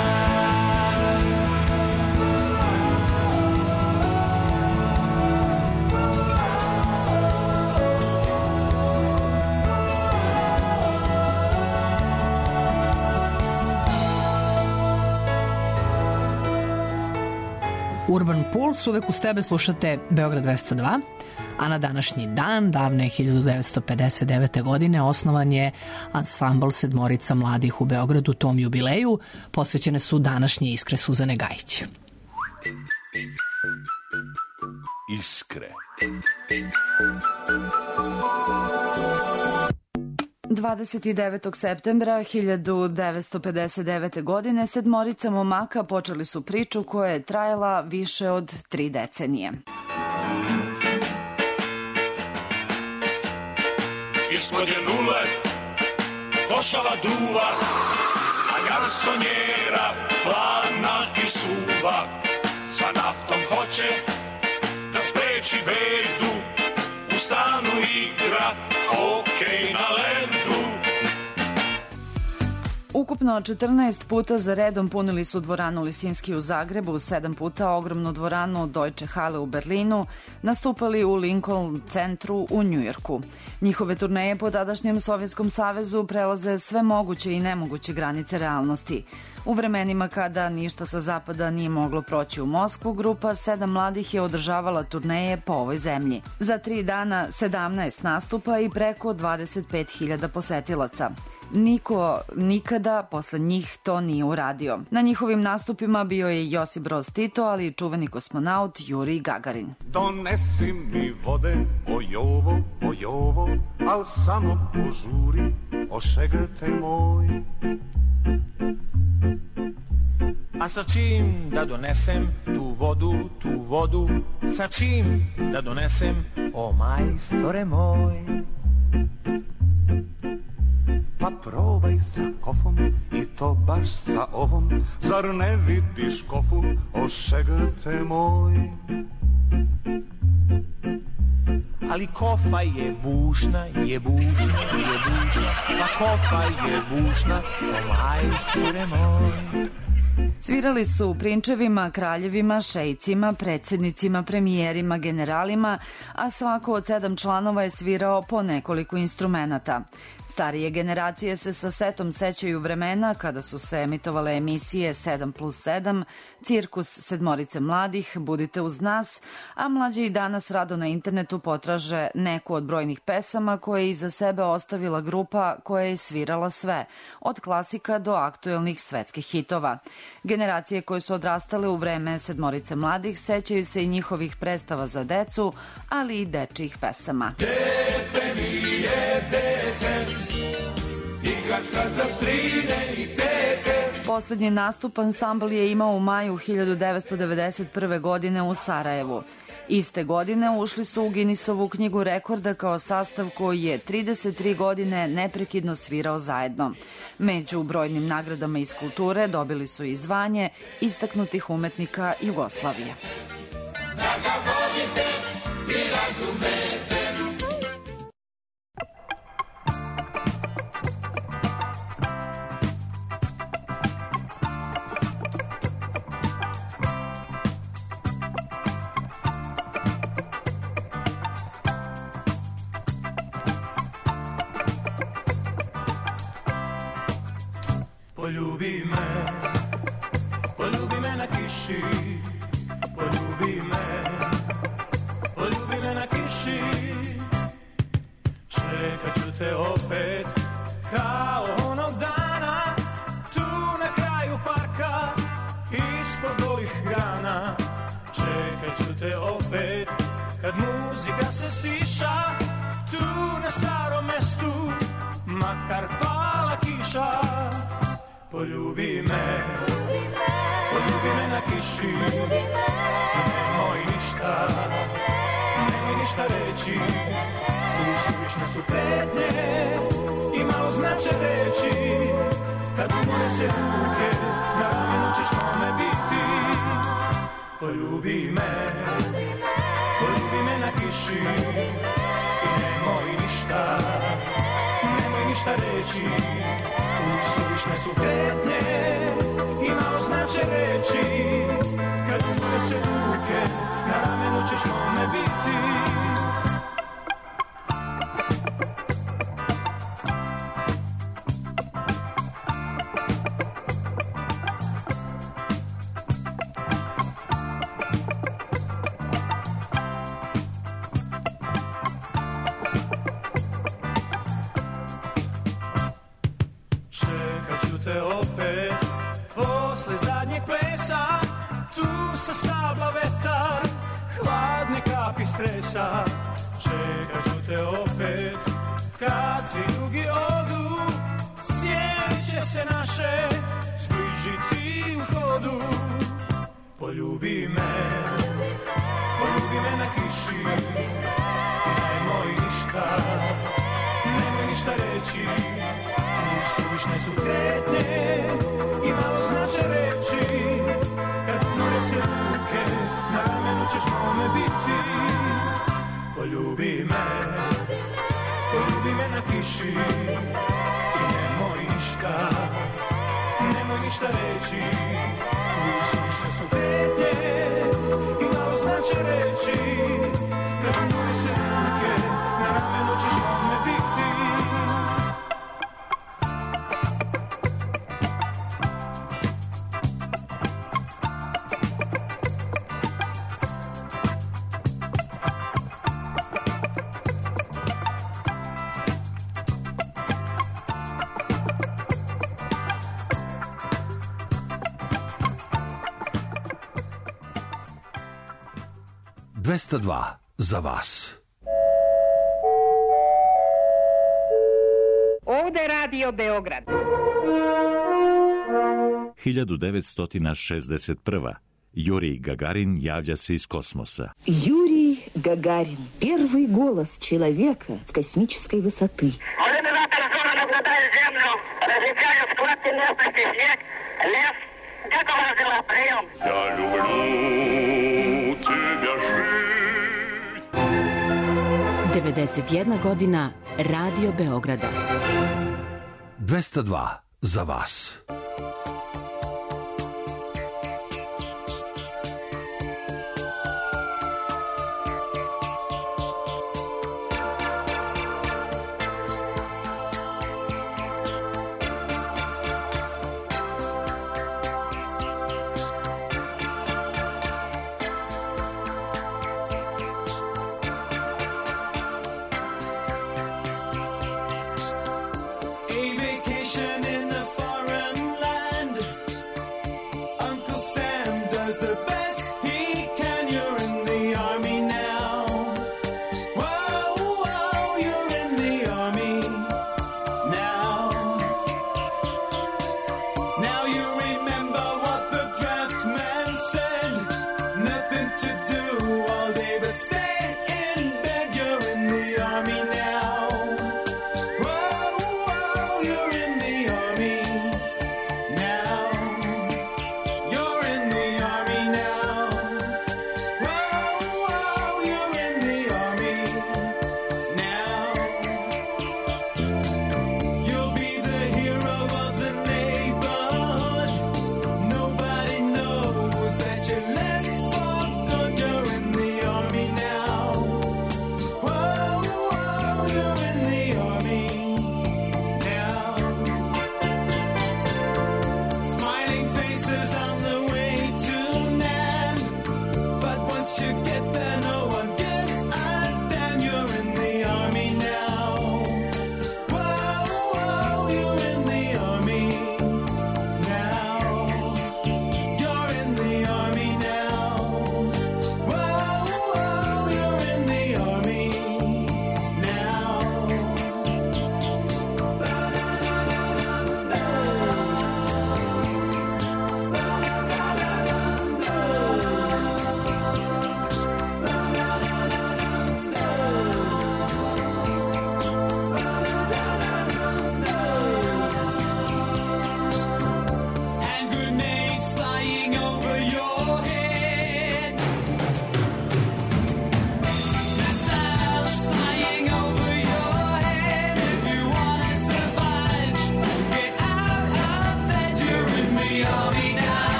Urban Pulse, uvek uz tebe slušate Beograd dvesta dva, a na današnji dan, davne hiljadu devetsto pedeset devete. godine, osnovan je ansambl Sedmorica mladih u Beogradu. Tom jubileju posvećene su današnje iskre Suzane Gajić. Iskre. dvadeset devetog septembra hiljadu devetsto pedeset devete. godine sedmorica momaka počeli su priču koja je trajala više od tri decenije. Ispod je nule, košava duva, a garsonjera hladna i suva. Sa naftom hoće da spreči bedu, u stanu igra hokej na ledu. Ukupno četrnaest puta za redom punili su dvoranu Lisinski u Zagrebu, sedam puta ogromnu dvoranu Deutsche Halle u Berlinu, nastupali u Lincoln centru u Njujorku. Njihove turneje po tadašnjem Sovjetskom savezu prelaze sve moguće i nemoguće granice realnosti. U vremenima kada ništa sa zapada nije moglo proći u Moskvu, grupa Sedam mladih je održavala turneje po ovoj zemlji. Za tri dana sedamnaest nastupa i preko dvadeset pet hiljada posetilaca. Niko nikada posle njih to nije uradio. Na njihovim nastupima bio je Josip Broz Tito, ali i čuveni kosmonaut Jurij Gagarin. Donesi mi vode, o Jovo, o Jovo, al samo požuri, o šegrte moj. A sa čim da donesem tu vodu, tu vodu, sa čim da donesem, o majstore moj? Pa probaj sa kofom i to baš sa ovom, zar ne vidiš kofu, o šegrte moj? Ali kofa je bušna, je bušna, je bušna, pa kofa je bušna, o majstore moj. Svirali su prinčevima, kraljevima, šejcima, predsjednicima, premijerima, generalima, a svako od sedam članova je svirao po nekoliko instrumenata. Starije generacije se sa setom sećaju vremena kada su se emitovale emisije sedam plus sedam, Cirkus Sedmorice mladih, Budite uz nas, a mlađi i danas rado na internetu potraže neku od brojnih pesama koje je iza sebe ostavila grupa koja je svirala sve, od klasika do aktuelnih svetskih hitova. Generacije koje su odrastale u vreme Sedmorice mladih sećaju se i njihovih predstava za decu, ali i dečijih pesama. Dete mi je dete, igračka za strine i tete. Poslednji nastup ansambl je imao u maju hiljadu devetsto devedeset prve. godine u Sarajevu. Iste godine ušli su u Guinnessovu knjigu rekorda kao sastav koji je trideset tri godine neprekidno svirao zajedno. Među brojnim nagradama iz kulture dobili su i zvanje istaknutih umetnika Jugoslavije. Da ga volite i razumete. Poljubi me, poljubi me na kiši, poljubi me, poljubi me na kiši. Čekat ću te opet kao onog dana, tu na kraju parka, ispod ovih grana. Čekat ću te opet kad muzika se stiša, tu na starom mestu, makar pala kiša. poljubi me, poljubi me na kiši, nemoj ništa, nemoj ništa reći, usuvišne su pretnje i malo znače reći, kad umore se ruke, na ramenu ćeš mome biti, poljubi me, poljubi me na kiši i nemoj ništa, nemoj ništa reći, usuvišne su pretnje i malo znače reći, kad umore se ruke, na ramenu ćeš mome biti. Stresa, čekat ću te opet, kad si drugi odu, sjene će se naše zbližiti u hodu. Poljubi me, poljubi me na kiši, nemoj ništa, nemoj ništa reći, suvišne su kretnje i malo znače reći, kad umore se ruke, na ramenu ćeš mome biti. Poljubi me, poljubi me na kiši i nemoj ništa, nemoj ništa reći, usuvišne su kretnje i malo znače reći, kad umore se ruke, na ramenu ćeš mome biti. dvesta dva za vas. Ovde Radio Beograd. hiljadu devetsto šezdeset prva. Юрий Гагарин явля се из космоса. Юрий Гагарин. Первый голос человека с космической высоты. Иллюминатор зора наблюдает Землю. Различаю складки местности, снег, лес. Готов разделать прием. Я люблю тебя жить. devedeset jedna godina Radio Beograda. dvesta dva za vas. A vacation in a foreign land.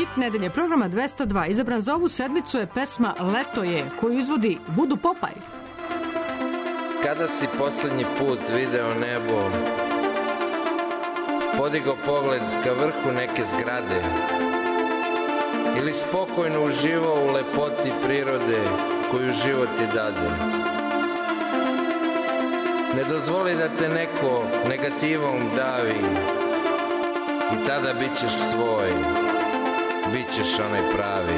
Hit nedelje programa dvesta dva. Izabran za ovu sedmicu je pesma Leto je, koju izvodi Budu Popaj. Kada si poslednji put video nebo, podigao pogled ka vrhu neke zgrade ili spokojno uživao u lepoti prirode koju život ti dade. Ne dozvoli da te neko negativom davi i tada bit ćeš svoj, bit ćeš onaj pravi.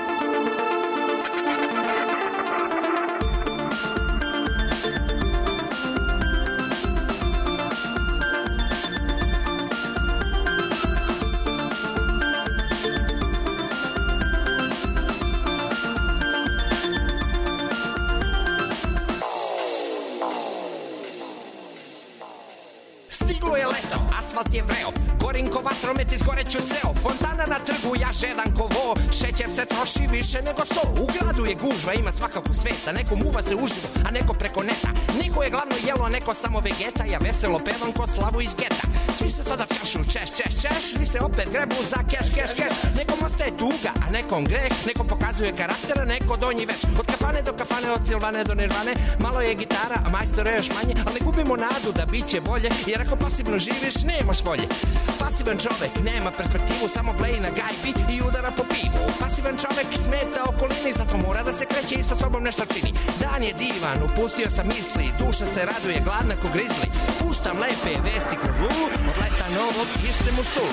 Asfalt je vreo, gorim ko vatromet, izgoreću ceo. Fontana na trgu, ja žedan ko vo. Šećer se troši više nego so. U gradu je gužva, ima svakakog sveta. Neko muva se uživo, a neko preko neta. Neko je glavno jelo, a neko samo vegeta. Ja veselo pevam ko slavu iz geta. Svi se sada čašu, češ, češ, češ. Svi se opet grebu za keš, keš, keš. Nekom ostaje tuga, a nekom greh. Neko pokazuje karaktera, neko donji veš. Od kafane do kafane, od Silvane do Nirvane. Malo je gitara, a majstore još manje. Ali ne gubimo nadu da bit će bolje. Jer ako pasivno živiš, nemaš volje. Pasivan čovek nema perspektivu, samo bleji na gajbi i udara po pivu. Pasivan čovek smeta okolini, zato mora da se kreće i sa sobom nešto čini. Dan je divan, upustio sam misli, duša se raduje, gladna ko grizli. Puštam lepe vesti kroz lulu, od leta novog ištem u stulu.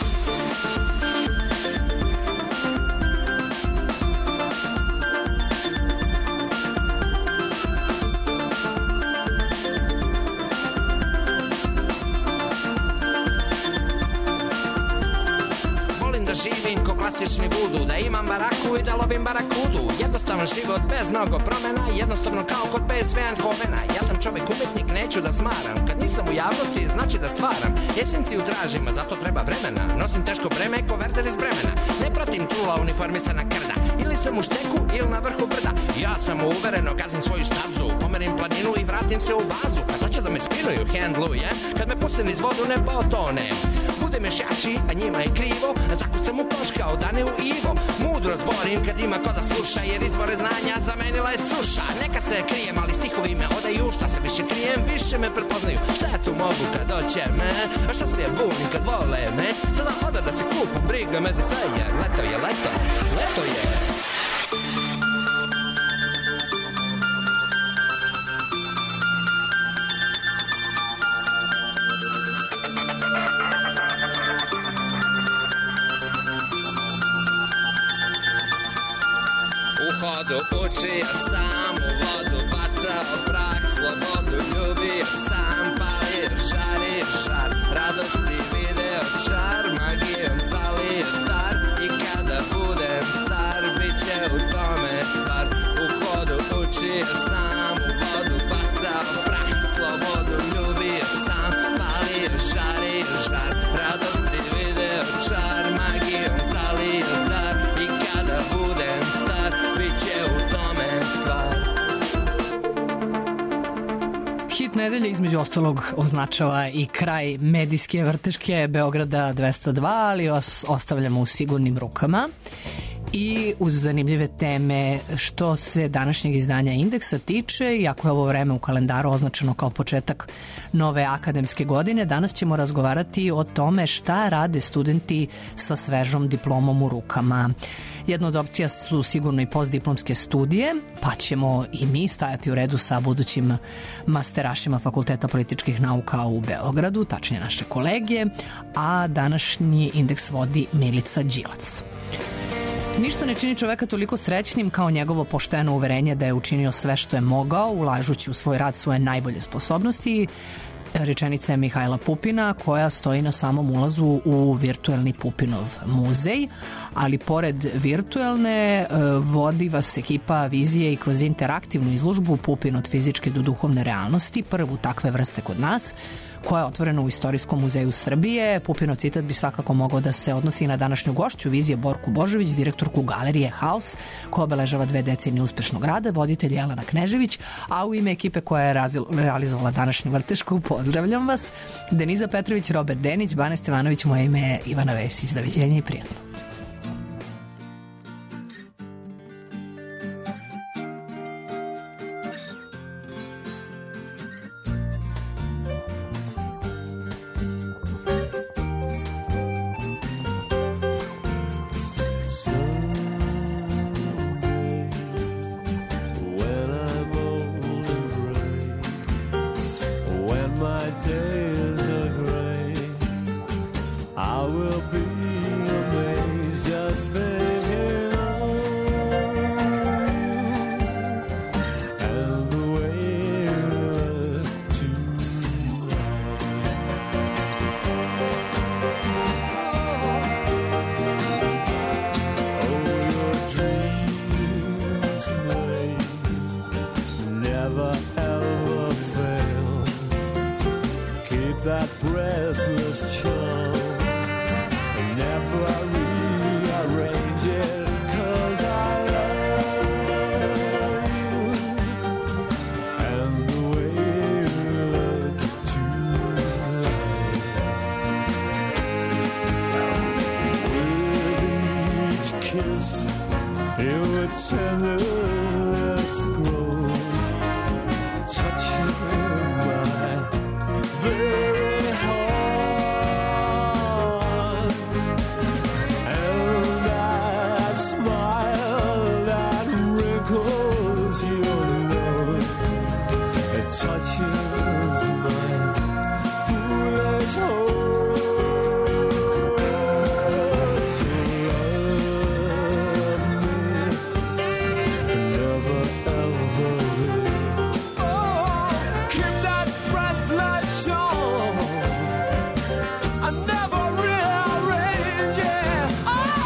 Da živim ko klasični vudu, da imam baraku i da lovim barakudu. Jednostavan život bez mnogo promena, jednostavno kao kod P S V Eindhovena. Ja sam čovek umetnik, neću da smaram. Kad nisam u javnosti, znači da stvaram. Esenciju tražim, a zato treba vremena. Nosim teško breme ko Werder iz Bremena. Ne pratim trula uniformisana krda. Ili sam u šteku ili na vrhu brda. Ja sam uvereno gazim svoju stazu, pomerim planinu i vratim se u bazu. Kad hoće da me spinuju, handluje. Kad me pustim iz vodu, ne potonem. Budem još jači, a njima je krivo. Zakucam u koš kao Dane u Ivo. Mudro zborim kad ima ko da sluša, jer izvore znanja zamenila je suša. Neka se krijem, ali stihovi me odaju. Šta se više krijem, više me prepoznaju. Šta ja tu mogu kad doće me? A šta se je bunim kad vole me? Sada oda da se kupam, briga me za sve, jer leto je leto, leto je. Učio sam u vodu, bacao prah, slobodu ljubio sam, palio žario žar, radosti video čar, magijom zalio dar. I kada budem star, bit će u tome stvar. U hodu učio sam u vodu, bacao prah, slobodu ljubio sam, palio žario žar, radosti video čar, magijom zalio dar. I kada budem star, bit će u tome stvar. Hit nedelje između ostalog označava i kraj medijske vrteške Beograda dvesta dva, ali vas ostavljamo u sigurnim rukama i uz zanimljive teme što se današnjeg izdanja Indeksa tiče. Iako je ovo vreme u kalendaru označeno kao početak nove akademske godine, danas ćemo razgovarati o tome šta rade studenti sa svežom diplomom u rukama. Jedna od opcija su sigurno i postdiplomske studije, pa ćemo i mi stajati u redu sa budućim masterašima Fakulteta političkih nauka u Beogradu, tačnije naše kolege, a današnji Indeks vodi Milica Đilac. Ništa ne čini čoveka toliko srećnim kao njegovo pošteno uverenje da je učinio sve što je mogao, ulažući u svoj rad svoje najbolje sposobnosti. Rečenica je Mihajla Pupina, koja stoji na samom ulazu u virtuelni Pupinov muzej, ali pored virtuelne vodi vas ekipa vizije i kroz interaktivnu izložbu Pupin od fizičke do duhovne realnosti, prvu takve vrste kod nas, koja je otvorena u Istorijskom muzeju Srbije. Pupinov citat bi svakako mogao da se odnosi na današnju gošću vizije Borku Božović, direktorku galerije Haus, koja obeležava dve decenije uspešnog rada, voditelj Jelena Knežević, a u ime ekipe koja je realizovala današnju vrtešku, pozdravljam vas, Deniza Petrović, Robert Denić, Bane Stevanović, moje ime je Ivana Vesić. Doviđenja i prijatno. my days are gray, I will be amazed just thinking of you and the way you look tonight. Oh, your dreams may never ever fail. Keep that breathless charm. Never rearrange it, 'cause I love you and the way you look tonight. With each kiss, you would tender